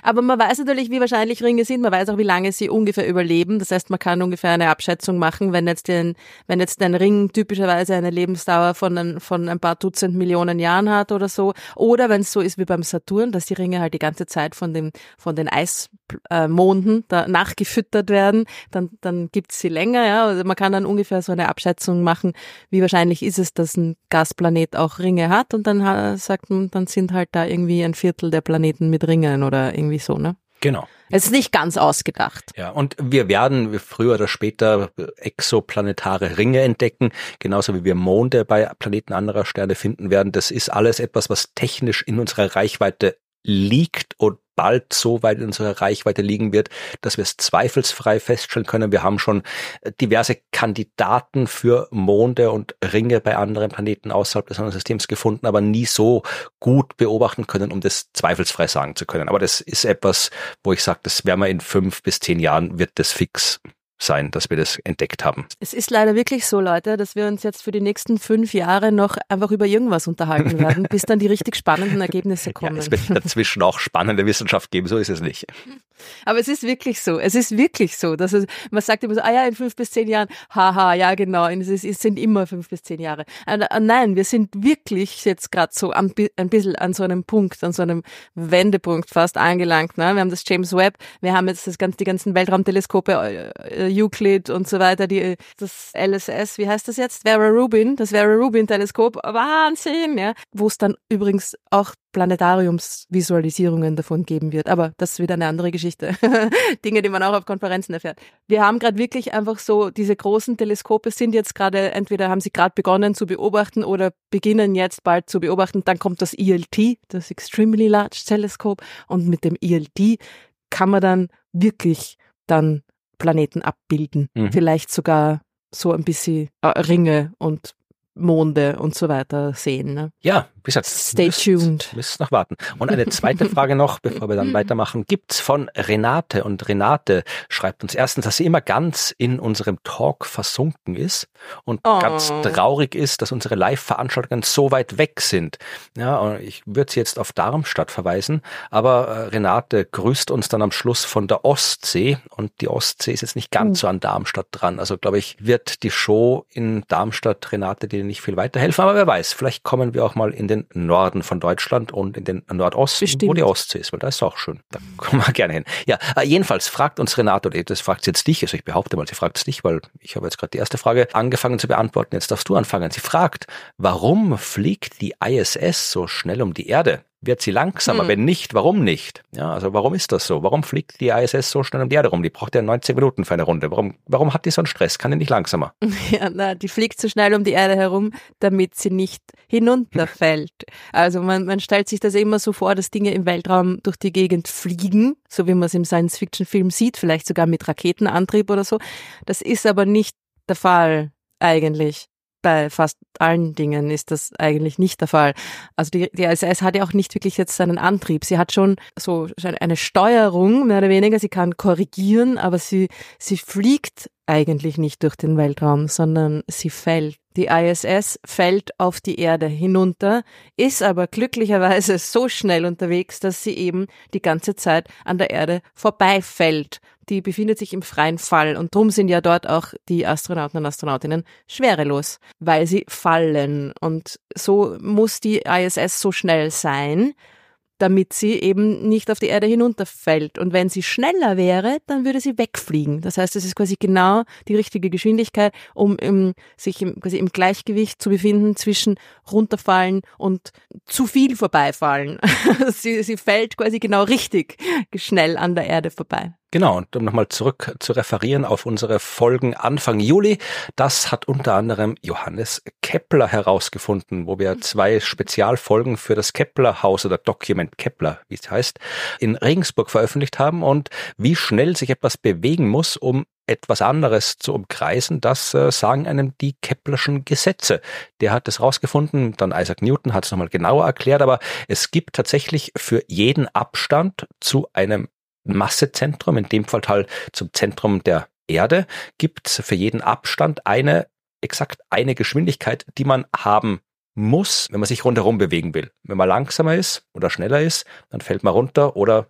Aber man weiß natürlich, wie wahrscheinlich Ringe sind. Man weiß auch, wie lange sie ungefähr überleben. Das heißt, man kann ungefähr eine Abschätzung machen, wenn jetzt den, wenn jetzt ein Ring typischerweise eine Lebensdauer von ein, von ein paar Dutzend Millionen Jahren hat oder so. Oder wenn es so ist wie beim Saturn, dass die Ringe halt die ganze Zeit von dem, von den Eismonden da nachgefüttert werden, dann, dann gibt's sie länger, ja. Also man kann dann ungefähr so eine Abschätzung machen, wie wahrscheinlich ist es, dass ein Gasplanet auch Ringe hat, und dann sagt man, dann sind halt da irgendwie ein Viertel der Planeten mit Ringen oder irgendwie so, ne? Genau. Es ist nicht ganz ausgedacht. Ja, und wir werden früher oder später exoplanetare Ringe entdecken, genauso wie wir Monde bei Planeten anderer Sterne finden werden. Das ist alles etwas, was technisch in unserer Reichweite liegt und bald so weit in unserer Reichweite liegen wird, dass wir es zweifelsfrei feststellen können. Wir haben schon diverse Kandidaten für Monde und Ringe bei anderen Planeten außerhalb des Sonnensystems gefunden, aber nie so gut beobachten können, um das zweifelsfrei sagen zu können. Aber das ist etwas, wo ich sage, das werden wir in fünf bis zehn Jahren, wird das fix sein, dass wir das entdeckt haben. Es ist leider wirklich so, Leute, dass wir uns jetzt für die nächsten fünf Jahre noch einfach über irgendwas unterhalten werden, bis dann die richtig spannenden Ergebnisse kommen. Ja, es wird dazwischen auch spannende Wissenschaft geben, so ist es nicht. Aber es ist wirklich so, es ist wirklich so, dass es, man sagt immer so, ah ja, in fünf bis zehn Jahren, haha, ja genau, es, ist, es sind immer fünf bis zehn Jahre. Und, und nein, wir sind wirklich jetzt gerade so ein, ein bisschen an so einem Punkt, an so einem Wendepunkt fast angelangt. Ne? Wir haben das James Webb, wir haben jetzt das ganze, die ganzen Weltraumteleskope, äh, Euclid und so weiter, die, das L S S, wie heißt das jetzt? Vera Rubin, das Vera Rubin Teleskop, Wahnsinn, ja, wo es dann übrigens auch Planetariumsvisualisierungen davon geben wird. Aber das ist wieder eine andere Geschichte. Dinge, die man auch auf Konferenzen erfährt. Wir haben gerade wirklich einfach so, diese großen Teleskope sind jetzt gerade, entweder haben sie gerade begonnen zu beobachten oder beginnen jetzt bald zu beobachten. Dann kommt das E L T, das Extremely Large Telescope. Und mit dem E L T kann man dann wirklich dann Planeten abbilden. Mhm. Vielleicht sogar so ein bisschen äh, Ringe und Monde und so weiter sehen. Ne? Ja, wie gesagt, stay müsst, tuned. Müsst noch warten. Und eine zweite Frage noch, bevor wir dann weitermachen, gibt's von Renate. Und Renate schreibt uns erstens, dass sie immer ganz in unserem Talk versunken ist und oh. ganz traurig ist, dass unsere Live-Veranstaltungen so weit weg sind. Ja, und ich würde sie jetzt auf Darmstadt verweisen, aber äh, Renate grüßt uns dann am Schluss von der Ostsee, und die Ostsee ist jetzt nicht ganz mhm. so an Darmstadt dran. Also glaube ich, wird die Show in Darmstadt, Renate, die nicht viel weiterhelfen, aber wer weiß, vielleicht kommen wir auch mal in den Norden von Deutschland und in den Nordosten, Bestimmt. Wo die Ostsee ist, weil da ist es auch schön. Da kommen wir gerne hin. Ja, äh, jedenfalls fragt uns Renato, das fragt sie jetzt dich, also ich behaupte mal, sie fragt es dich, weil ich habe jetzt gerade die erste Frage angefangen zu beantworten, jetzt darfst du anfangen. Sie fragt, warum fliegt die I S S so schnell um die Erde? Wird sie langsamer? Hm. Wenn nicht, warum nicht? Ja, also warum ist das so? Warum fliegt die I S S so schnell um die Erde rum? Die braucht ja neunzehn Minuten für eine Runde. Warum, warum hat die so einen Stress? Kann die nicht langsamer? Ja, na, die fliegt so schnell um die Erde herum, damit sie nicht hinunterfällt. Also man, man stellt sich das immer so vor, dass Dinge im Weltraum durch die Gegend fliegen, so wie man es im Science-Fiction-Film sieht, vielleicht sogar mit Raketenantrieb oder so. Das ist aber nicht der Fall eigentlich. Bei fast allen Dingen ist das eigentlich nicht der Fall. Also die, die I S S hat ja auch nicht wirklich jetzt einen Antrieb. Sie hat schon so eine Steuerung, mehr oder weniger. Sie kann korrigieren, aber sie, sie fliegt eigentlich nicht durch den Weltraum, sondern sie fällt. Die I S S fällt auf die Erde hinunter, ist aber glücklicherweise so schnell unterwegs, dass sie eben die ganze Zeit an der Erde vorbeifällt. Die befindet sich im freien Fall und drum sind ja dort auch die Astronauten und Astronautinnen schwerelos, weil sie fallen. Und so muss die I S S so schnell sein, damit sie eben nicht auf die Erde hinunterfällt. Und wenn sie schneller wäre, dann würde sie wegfliegen. Das heißt, es ist quasi genau die richtige Geschwindigkeit, um im, sich im, quasi im Gleichgewicht zu befinden zwischen runterfallen und zu viel vorbeifallen. sie, sie fällt quasi genau richtig schnell an der Erde vorbei. Genau, und um nochmal zurück zu referieren auf unsere Folgen Anfang Juli, das hat unter anderem Johannes Kepler herausgefunden, wo wir zwei Spezialfolgen für das Kepler-Haus oder Document Kepler, wie es heißt, in Regensburg veröffentlicht haben und wie schnell sich etwas bewegen muss, um etwas anderes zu umkreisen, das äh, sagen einem die Keplerschen Gesetze. Der hat es rausgefunden, dann Isaac Newton hat es nochmal genauer erklärt, aber es gibt tatsächlich für jeden Abstand zu einem Massezentrum, in dem Fall halt zum Zentrum der Erde, gibt es für jeden Abstand eine, exakt eine Geschwindigkeit, die man haben muss, wenn man sich rundherum bewegen will. Wenn man langsamer ist oder schneller ist, dann fällt man runter oder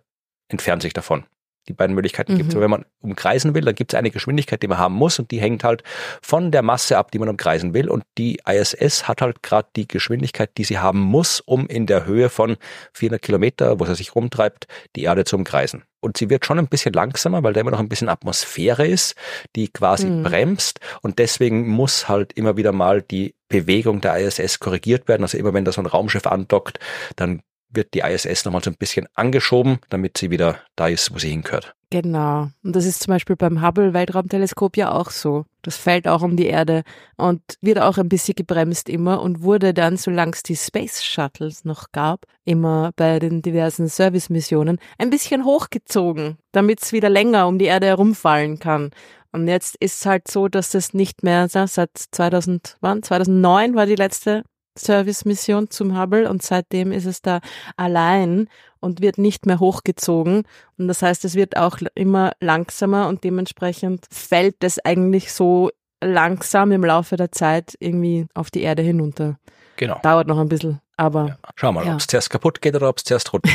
entfernt sich davon. Die beiden Möglichkeiten mhm. gibt es. Wenn man umkreisen will, dann gibt es eine Geschwindigkeit, die man haben muss und die hängt halt von der Masse ab, die man umkreisen will. Und die I S S hat halt gerade die Geschwindigkeit, die sie haben muss, um in der Höhe von vierhundert Kilometer, wo sie sich rumtreibt, die Erde zu umkreisen. Und sie wird schon ein bisschen langsamer, weil da immer noch ein bisschen Atmosphäre ist, die quasi mhm. bremst. Und deswegen muss halt immer wieder mal die Bewegung der I S S korrigiert werden. Also immer wenn da so ein Raumschiff andockt, dann wird die I S S nochmal so ein bisschen angeschoben, damit sie wieder da ist, wo sie hingehört. Genau. Und das ist zum Beispiel beim Hubble-Weltraumteleskop ja auch so. Das fällt auch um die Erde und wird auch ein bisschen gebremst immer und wurde dann, solange es die Space Shuttles noch gab, immer bei den diversen Service-Missionen ein bisschen hochgezogen, damit es wieder länger um die Erde herumfallen kann. Und jetzt ist es halt so, dass das nicht mehr, seit zweitausend, wann? zweitausendneun war die letzte Service-Mission zum Hubble und seitdem ist es da allein und wird nicht mehr hochgezogen. Und das heißt, es wird auch immer langsamer und dementsprechend fällt es eigentlich so langsam im Laufe der Zeit irgendwie auf die Erde hinunter. Genau. Dauert noch ein bisschen, aber... Ja. Schau mal, ja. ob es zuerst kaputt geht oder ob es zuerst rund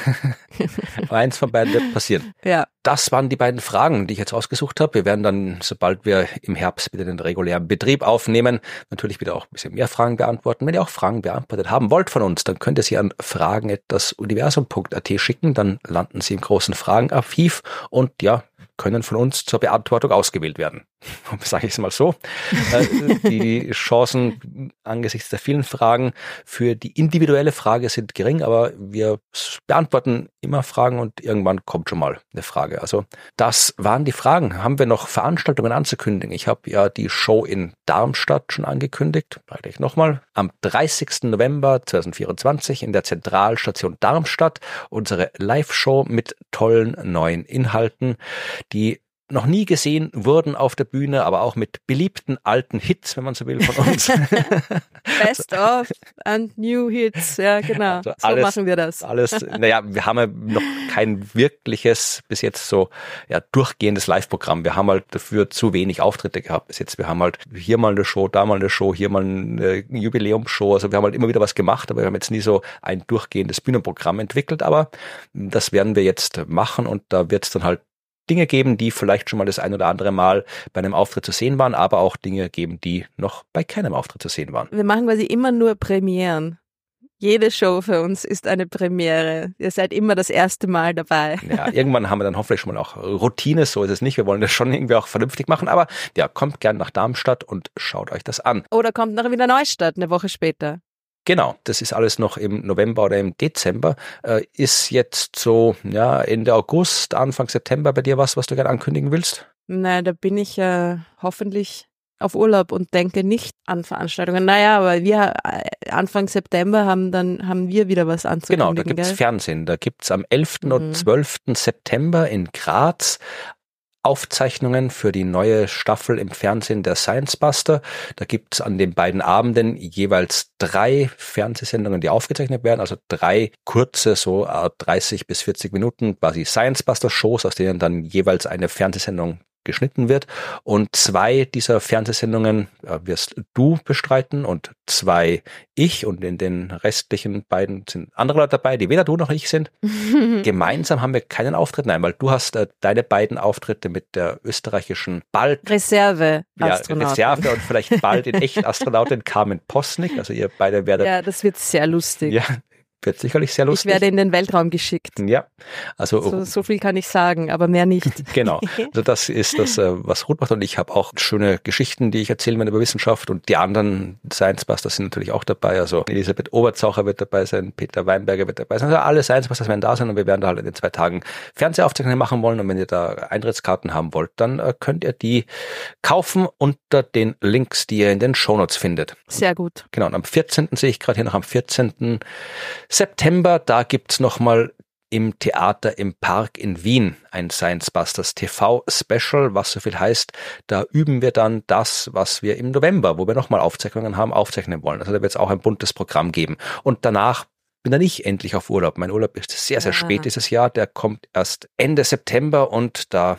geht. Eins von beiden wird passieren. Ja. Das waren die beiden Fragen, die ich jetzt ausgesucht habe. Wir werden dann, sobald wir im Herbst wieder den regulären Betrieb aufnehmen, natürlich wieder auch ein bisschen mehr Fragen beantworten. Wenn ihr auch Fragen beantwortet haben wollt von uns, dann könnt ihr sie an fragen at das universum punkt a t schicken. Dann landen sie im großen Fragenarchiv und ja, können von uns zur Beantwortung ausgewählt werden. Sage ich es mal so. Die Chancen angesichts der vielen Fragen für die individuelle Frage sind gering, aber wir beantworten immer Fragen und irgendwann kommt schon mal eine Frage. Also das waren die Fragen. Haben wir noch Veranstaltungen anzukündigen? Ich habe ja die Show in Darmstadt schon angekündigt. Gleich nochmal. Am dreißigsten November zweitausendvierundzwanzig in der Zentralstation Darmstadt unsere Live-Show mit tollen neuen Inhalten, die noch nie gesehen wurden auf der Bühne, aber auch mit beliebten alten Hits, wenn man so will, von uns. Best of and New Hits, ja genau, also so alles, machen wir das. Alles, naja, wir haben ja noch kein wirkliches, bis jetzt so ja durchgehendes Live-Programm. Wir haben halt dafür zu wenig Auftritte gehabt bis jetzt. Wir haben halt hier mal eine Show, da mal eine Show, hier mal eine Jubiläumsshow. Also wir haben halt immer wieder was gemacht, aber wir haben jetzt nie so ein durchgehendes Bühnenprogramm entwickelt. Aber das werden wir jetzt machen und da wird es dann halt Dinge geben, die vielleicht schon mal das ein oder andere Mal bei einem Auftritt zu sehen waren, aber auch Dinge geben, die noch bei keinem Auftritt zu sehen waren. Wir machen quasi immer nur Premieren. Jede Show für uns ist eine Premiere. Ihr seid immer das erste Mal dabei. Ja, irgendwann haben wir dann hoffentlich schon mal auch Routine, so ist es nicht. Wir wollen das schon irgendwie auch vernünftig machen, aber ja, kommt gern nach Darmstadt und schaut euch das an. Oder kommt nach Wiener Neustadt eine Woche später. Genau, das ist alles noch im November oder im Dezember. Äh, ist jetzt so ja Ende August, Anfang September bei dir was, was du gerne ankündigen willst? Nein, da bin ich äh, hoffentlich auf Urlaub und denke nicht an Veranstaltungen. Naja, aber wir äh, Anfang September haben dann haben wir wieder was anzukündigen. Genau, da gibt's gell? Fernsehen. Da gibt's am elften Mhm. und zwölften September in Graz Aufzeichnungen für die neue Staffel im Fernsehen der Science Buster. Da gibt's an den beiden Abenden jeweils drei Fernsehsendungen, die aufgezeichnet werden, also drei kurze, so dreißig bis vierzig Minuten quasi Science Buster Shows, aus denen dann jeweils eine Fernsehsendung geschnitten wird. Und zwei dieser Fernsehsendungen äh, wirst du bestreiten und zwei ich, und in den restlichen beiden sind andere Leute dabei, die weder du noch ich sind. Gemeinsam haben wir keinen Auftritt, nein, weil du hast äh, deine beiden Auftritte mit der österreichischen bald Reserve-Astronautin. Ja, Reserve und vielleicht bald in echt Astronautin Carmen Posnick, also ihr beide werdet... Ja, das wird sehr lustig. Ja, wird sicherlich sehr lustig. Ich werde in den Weltraum geschickt. Ja, also so, so viel kann ich sagen, aber mehr nicht. Genau, also das ist das, was Ruth macht, und ich habe auch schöne Geschichten, die ich erzählen werde über Wissenschaft, und die anderen Science Busters sind natürlich auch dabei, also Elisabeth Oberzaucher wird dabei sein, Peter Weinberger wird dabei sein, also alle Science Busters werden da sein, und wir werden da halt in den zwei Tagen Fernsehaufzeichnungen machen wollen, und wenn ihr da Eintrittskarten haben wollt, dann könnt ihr die kaufen unter den Links, die ihr in den Shownotes findet. Sehr gut. Genau, und am vierzehnten sehe ich gerade hier noch am vierzehnten September, da gibt's nochmal im Theater im Park in Wien ein Science Busters T V-Special, was so viel heißt, da üben wir dann das, was wir im November, wo wir nochmal Aufzeichnungen haben, aufzeichnen wollen. Also da wird es auch ein buntes Programm geben. Und danach bin dann ich endlich auf Urlaub. Mein Urlaub ist sehr, sehr Ja. spät dieses Jahr, der kommt erst Ende September, und da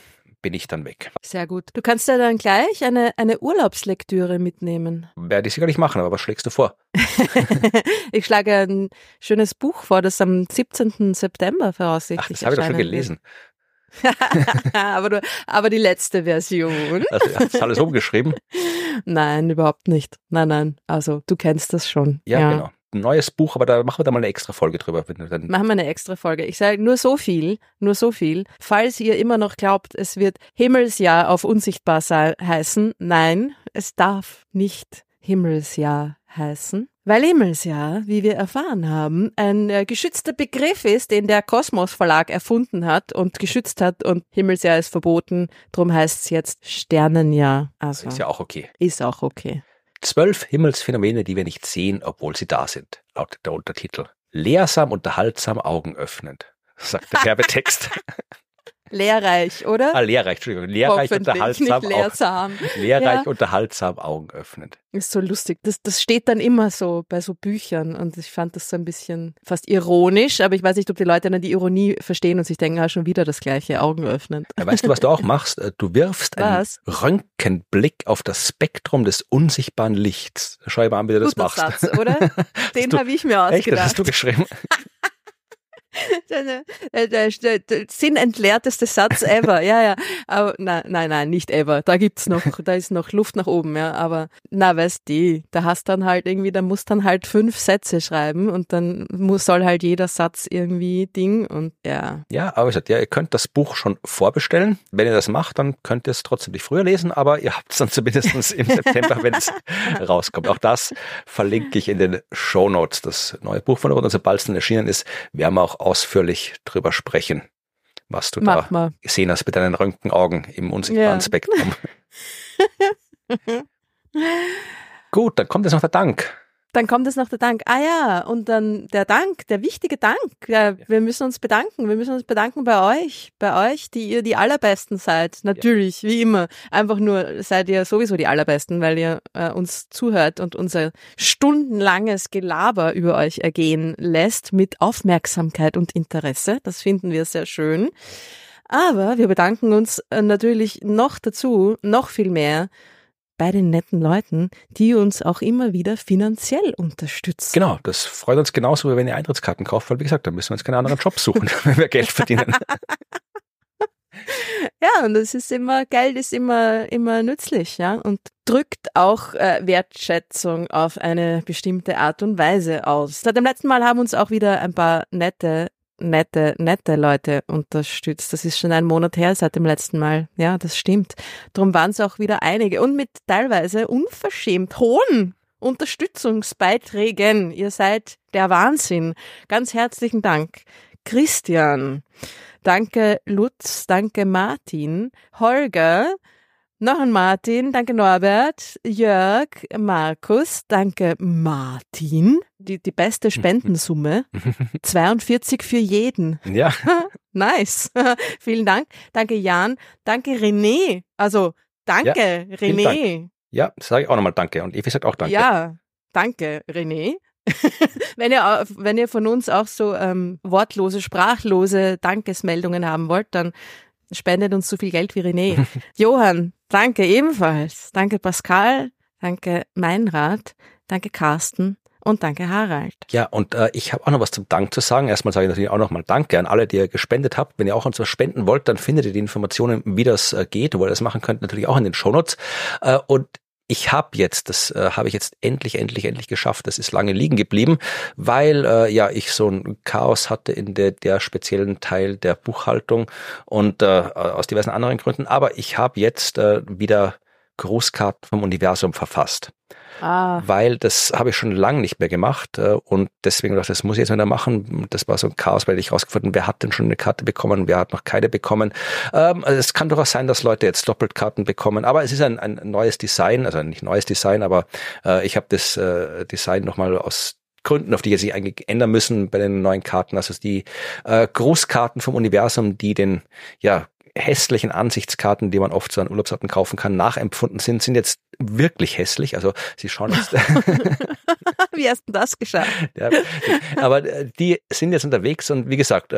bin ich dann weg. Sehr gut. Du kannst ja dann gleich eine, eine Urlaubslektüre mitnehmen. Werde ich sicher nicht machen, aber was schlägst du vor? Ich schlage ein schönes Buch vor, das am siebzehnten September voraussichtlich Ach, das habe ich doch schon erscheinen gelesen. aber, du, aber die letzte Version. Also, hast du alles umgeschrieben? Nein, überhaupt nicht. Nein, nein. Also du kennst das schon. Ja, ja. genau. Ein neues Buch, aber da machen wir da mal eine extra Folge drüber. Wenn du dann Machen wir eine extra Folge. Ich sage nur so viel, nur so viel. Falls ihr immer noch glaubt, es wird Himmelsjahr auf unsichtbar sein, heißen, nein, es darf nicht Himmelsjahr heißen. Weil Himmelsjahr, wie wir erfahren haben, ein äh, geschützter Begriff ist, den der Kosmos Verlag erfunden hat und geschützt hat, und Himmelsjahr ist verboten, drum heißt es jetzt Sternenjahr. Also ist ja auch okay. Ist auch okay. Zwölf Himmelsphänomene, die wir nicht sehen, obwohl sie da sind, lautet der Untertitel. Lehrsam, unterhaltsam, augenöffnend, sagt der Werbetext. Lehrreich, oder? Ah, lehrreich, Entschuldigung. Lehrreich, unterhaltsam, nicht lehrsam. Auch, lehrreich, ja. unterhaltsam, augenöffnend. Ist so lustig. Das, das steht dann immer so bei so Büchern, und ich fand das so ein bisschen fast ironisch, aber ich weiß nicht, ob die Leute dann die Ironie verstehen und sich denken, ah, schon wieder das gleiche, augenöffnend. Ja, weißt du, was du auch machst? Du wirfst was? einen Röntgenblick auf das Spektrum des unsichtbaren Lichts. Schau dir mal an, wie du das Guter machst. Satz, oder? Den habe ich mir ausgedacht. Echt, das hast du geschrieben? Der, der, der, der sinnentleerteste Satz ever, ja, ja. Aber nein, nein, nein, nicht ever. Da gibt's noch, da ist noch Luft nach oben, ja. Aber na, weißt du, da hast dann halt irgendwie, da musst dann halt fünf Sätze schreiben und dann muss soll halt jeder Satz irgendwie Ding und ja. Ja, aber ich sag, ja, ihr könnt das Buch schon vorbestellen. Wenn ihr das macht, dann könnt ihr es trotzdem nicht früher lesen, aber ihr habt es dann zumindest im September, wenn es rauskommt. Auch das verlinke ich in den Shownotes. Das neue Buch von uns, sobald es dann erschienen ist, werden wir auch ausführlich drüber sprechen, was du Mach da mal. gesehen hast mit deinen Röntgenaugen im unsichtbaren Ja. Spektrum. Gut, dann kommt jetzt noch der Dank. Dann kommt es noch der Dank. Ah ja, und dann der Dank, der wichtige Dank. Ja, wir müssen uns bedanken. Wir müssen uns bedanken bei euch, bei euch, die ihr die Allerbesten seid. Natürlich, ja. Wie immer. Einfach nur seid ihr sowieso die Allerbesten, weil ihr äh, uns zuhört und unser stundenlanges Gelaber über euch ergehen lässt mit Aufmerksamkeit und Interesse. Das finden wir sehr schön. Aber wir bedanken uns äh, natürlich noch dazu, noch viel mehr, bei den netten Leuten, die uns auch immer wieder finanziell unterstützen. Genau, das freut uns genauso, wie wenn ihr Eintrittskarten kauft, weil wie gesagt, dann müssen wir uns keinen anderen Job suchen, wenn wir Geld verdienen. Ja, und das ist immer, Geld ist immer, immer nützlich, ja, und drückt auch äh, Wertschätzung auf eine bestimmte Art und Weise aus. Seit dem letzten Mal haben uns auch wieder ein paar nette nette, nette Leute unterstützt. Das ist schon ein Monat her seit dem letzten Mal. Ja, das stimmt. Darum waren es auch wieder einige und mit teilweise unverschämt hohen Unterstützungsbeiträgen. Ihr seid der Wahnsinn. Ganz herzlichen Dank. Christian, danke Lutz, danke Martin, Holger, noch ein Martin, danke Norbert, Jörg, Markus, danke Martin, die, die beste Spendensumme, zweiundvierzig für jeden. Ja. Nice, vielen Dank, danke Jan, danke René, also danke ja, René. Dank. Ja, sage ich auch nochmal danke und Evi sagt auch danke. Ja, danke René. wenn ihr wenn ihr von uns auch so ähm, wortlose, sprachlose Dankesmeldungen haben wollt, dann spendet uns so viel Geld wie René. Johann, danke ebenfalls. Danke Pascal, danke Meinrad, danke Carsten und danke Harald. Ja, und äh, ich habe auch noch was zum Dank zu sagen. Erstmal sage ich natürlich auch nochmal Danke an alle, die ihr gespendet habt. Wenn ihr auch uns was spenden wollt, dann findet ihr die Informationen, wie das äh, geht, wo ihr das machen könnt, natürlich auch in den Shownotes. Äh, und ich habe jetzt, das äh, habe ich jetzt endlich, endlich, endlich geschafft. Das ist lange liegen geblieben, weil äh, ja ich so ein Chaos hatte in der, der speziellen Teil der Buchhaltung und äh, aus diversen anderen Gründen. Aber ich habe jetzt äh, wieder Grußkarten vom Universum verfasst. Ah. Weil das habe ich schon lange nicht mehr gemacht äh, und deswegen dachte ich, das muss ich jetzt wieder machen. Das war so ein Chaos, weil ich rausgefunden, wer hat denn schon eine Karte bekommen, wer hat noch keine bekommen. Ähm, also es kann durchaus sein, dass Leute jetzt doppelt Karten bekommen, aber es ist ein, ein neues Design, also nicht neues Design, aber äh, ich habe das äh, Design nochmal aus Gründen, auf die jetzt sich eigentlich ändern müssen bei den neuen Karten, also die äh, Grußkarten vom Universum, die den ja hässlichen Ansichtskarten, die man oft so an Urlaubsorten kaufen kann, nachempfunden sind, sind jetzt wirklich hässlich. Also sie schauen jetzt... Wie hast du das geschafft? Ja, aber die sind jetzt unterwegs und wie gesagt,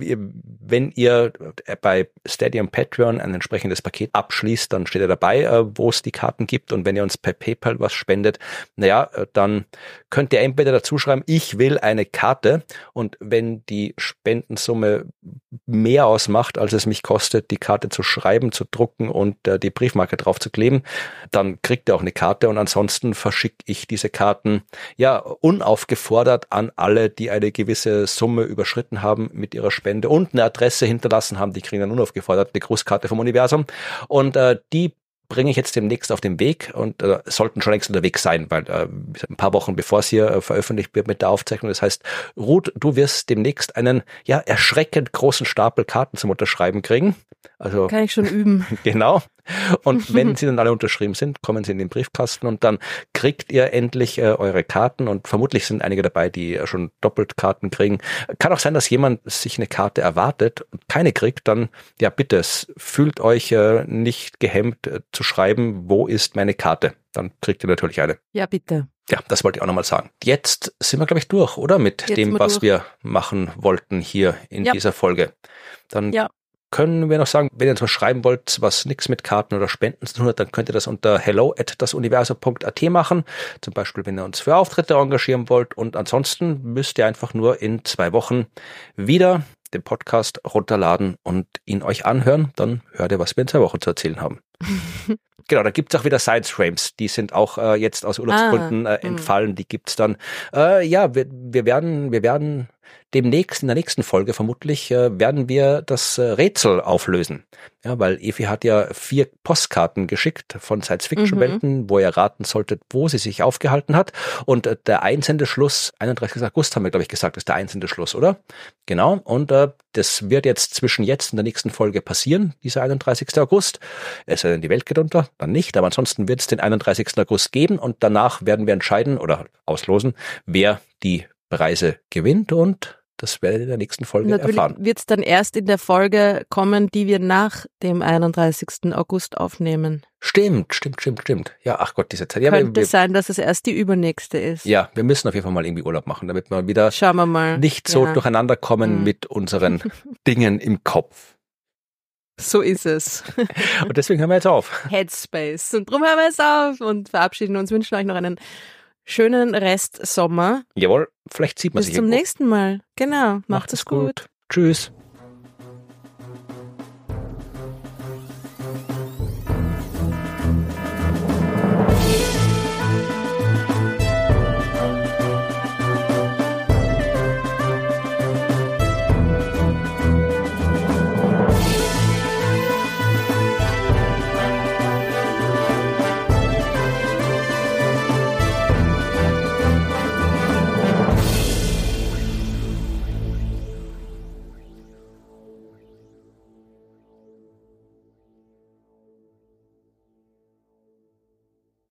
wenn ihr bei Steady und Patreon ein entsprechendes Paket abschließt, dann steht ihr dabei, wo es die Karten gibt, und wenn ihr uns per PayPal was spendet, naja, dann könnt ihr entweder dazu schreiben, ich will eine Karte, und wenn die Spendensumme mehr ausmacht, als es mich kostet, die Karte zu schreiben, zu drucken und die Briefmarke drauf zu kleben, dann kriegt ihr auch eine Karte, und ansonsten verschicke ich diese Karten ja unaufgefordert an alle, die eine gewisse Summe überschritten haben mit ihrer Spende und eine Adresse hinterlassen haben. Die kriegen dann unaufgefordert eine Grußkarte vom Universum, und äh, die bringe ich jetzt demnächst auf den Weg, und äh, sollten schon längst unterwegs sein, weil äh, ein paar Wochen bevor es hier äh, veröffentlicht wird mit der Aufzeichnung. Das heißt, Ruth, du wirst demnächst einen ja erschreckend großen Stapel Karten zum Unterschreiben kriegen. Also kann ich schon üben. Genau. Und wenn sie dann alle unterschrieben sind, kommen sie in den Briefkasten, und dann kriegt ihr endlich äh, eure Karten, und vermutlich sind einige dabei, die äh, schon doppelt Karten kriegen. Kann auch sein, dass jemand sich eine Karte erwartet und keine kriegt, dann ja bitte, fühlt euch äh, nicht gehemmt äh, zu schreiben, wo ist meine Karte? Dann kriegt ihr natürlich eine. Ja, bitte. Ja, das wollte ich auch nochmal sagen. Jetzt sind wir, glaube ich, durch, oder? Mit Jetzt dem, wir was durch. wir machen wollten hier in Ja. dieser Folge. Dann Ja. können wir noch sagen, wenn ihr uns was schreiben wollt, was nichts mit Karten oder Spenden zu tun hat, dann könnt ihr das unter hello at dasuniversum punkt at machen. Zum Beispiel, wenn ihr uns für Auftritte engagieren wollt. Und ansonsten müsst ihr einfach nur in zwei Wochen wieder den Podcast runterladen und ihn euch anhören. Dann hört ihr, was wir in zwei Wochen zu erzählen haben. Genau, da gibt's auch wieder Science Frames. Die sind auch äh, jetzt aus Urlaubsgründen äh, entfallen. Die gibt's dann. Äh, ja, wir, wir werden, wir werden demnächst, in der nächsten Folge vermutlich, äh, werden wir das äh, Rätsel auflösen. Ja, weil Evi hat ja vier Postkarten geschickt von Science-Fiction-Welten, mhm. wo ihr raten solltet, wo sie sich aufgehalten hat. Und äh, der Einsendeschluss, einunddreißigsten August haben wir, glaube ich, gesagt, ist der Einsendeschluss, oder? Genau. Und äh, das wird jetzt zwischen jetzt und der nächsten Folge passieren, dieser einunddreißigsten August. Es sei denn, die Welt geht unter, dann nicht. Aber ansonsten wird es den einunddreißigsten August geben, und danach werden wir entscheiden oder auslosen, wer die Preise gewinnt, und das werdet ihr in der nächsten Folge Natürlich erfahren. Wird es dann erst in der Folge kommen, die wir nach dem einunddreißigsten August aufnehmen. Stimmt, stimmt, stimmt, stimmt. Ja, ach Gott, diese Zeit. Ja, Könnte wir, wir, sein, dass es erst die übernächste ist. Ja, wir müssen auf jeden Fall mal irgendwie Urlaub machen, damit wir wieder Schauen wir mal. nicht so ja. durcheinander kommen mhm. mit unseren Dingen im Kopf. So ist es. Und deswegen hören wir jetzt auf. Headspace. Und drum hören wir jetzt auf und verabschieden uns, wünschen euch noch einen schönen Rest Sommer. Jawohl, vielleicht sieht man Bis sich zum irgendwo. nächsten Mal. Genau. Macht, Macht es gut. gut. Tschüss.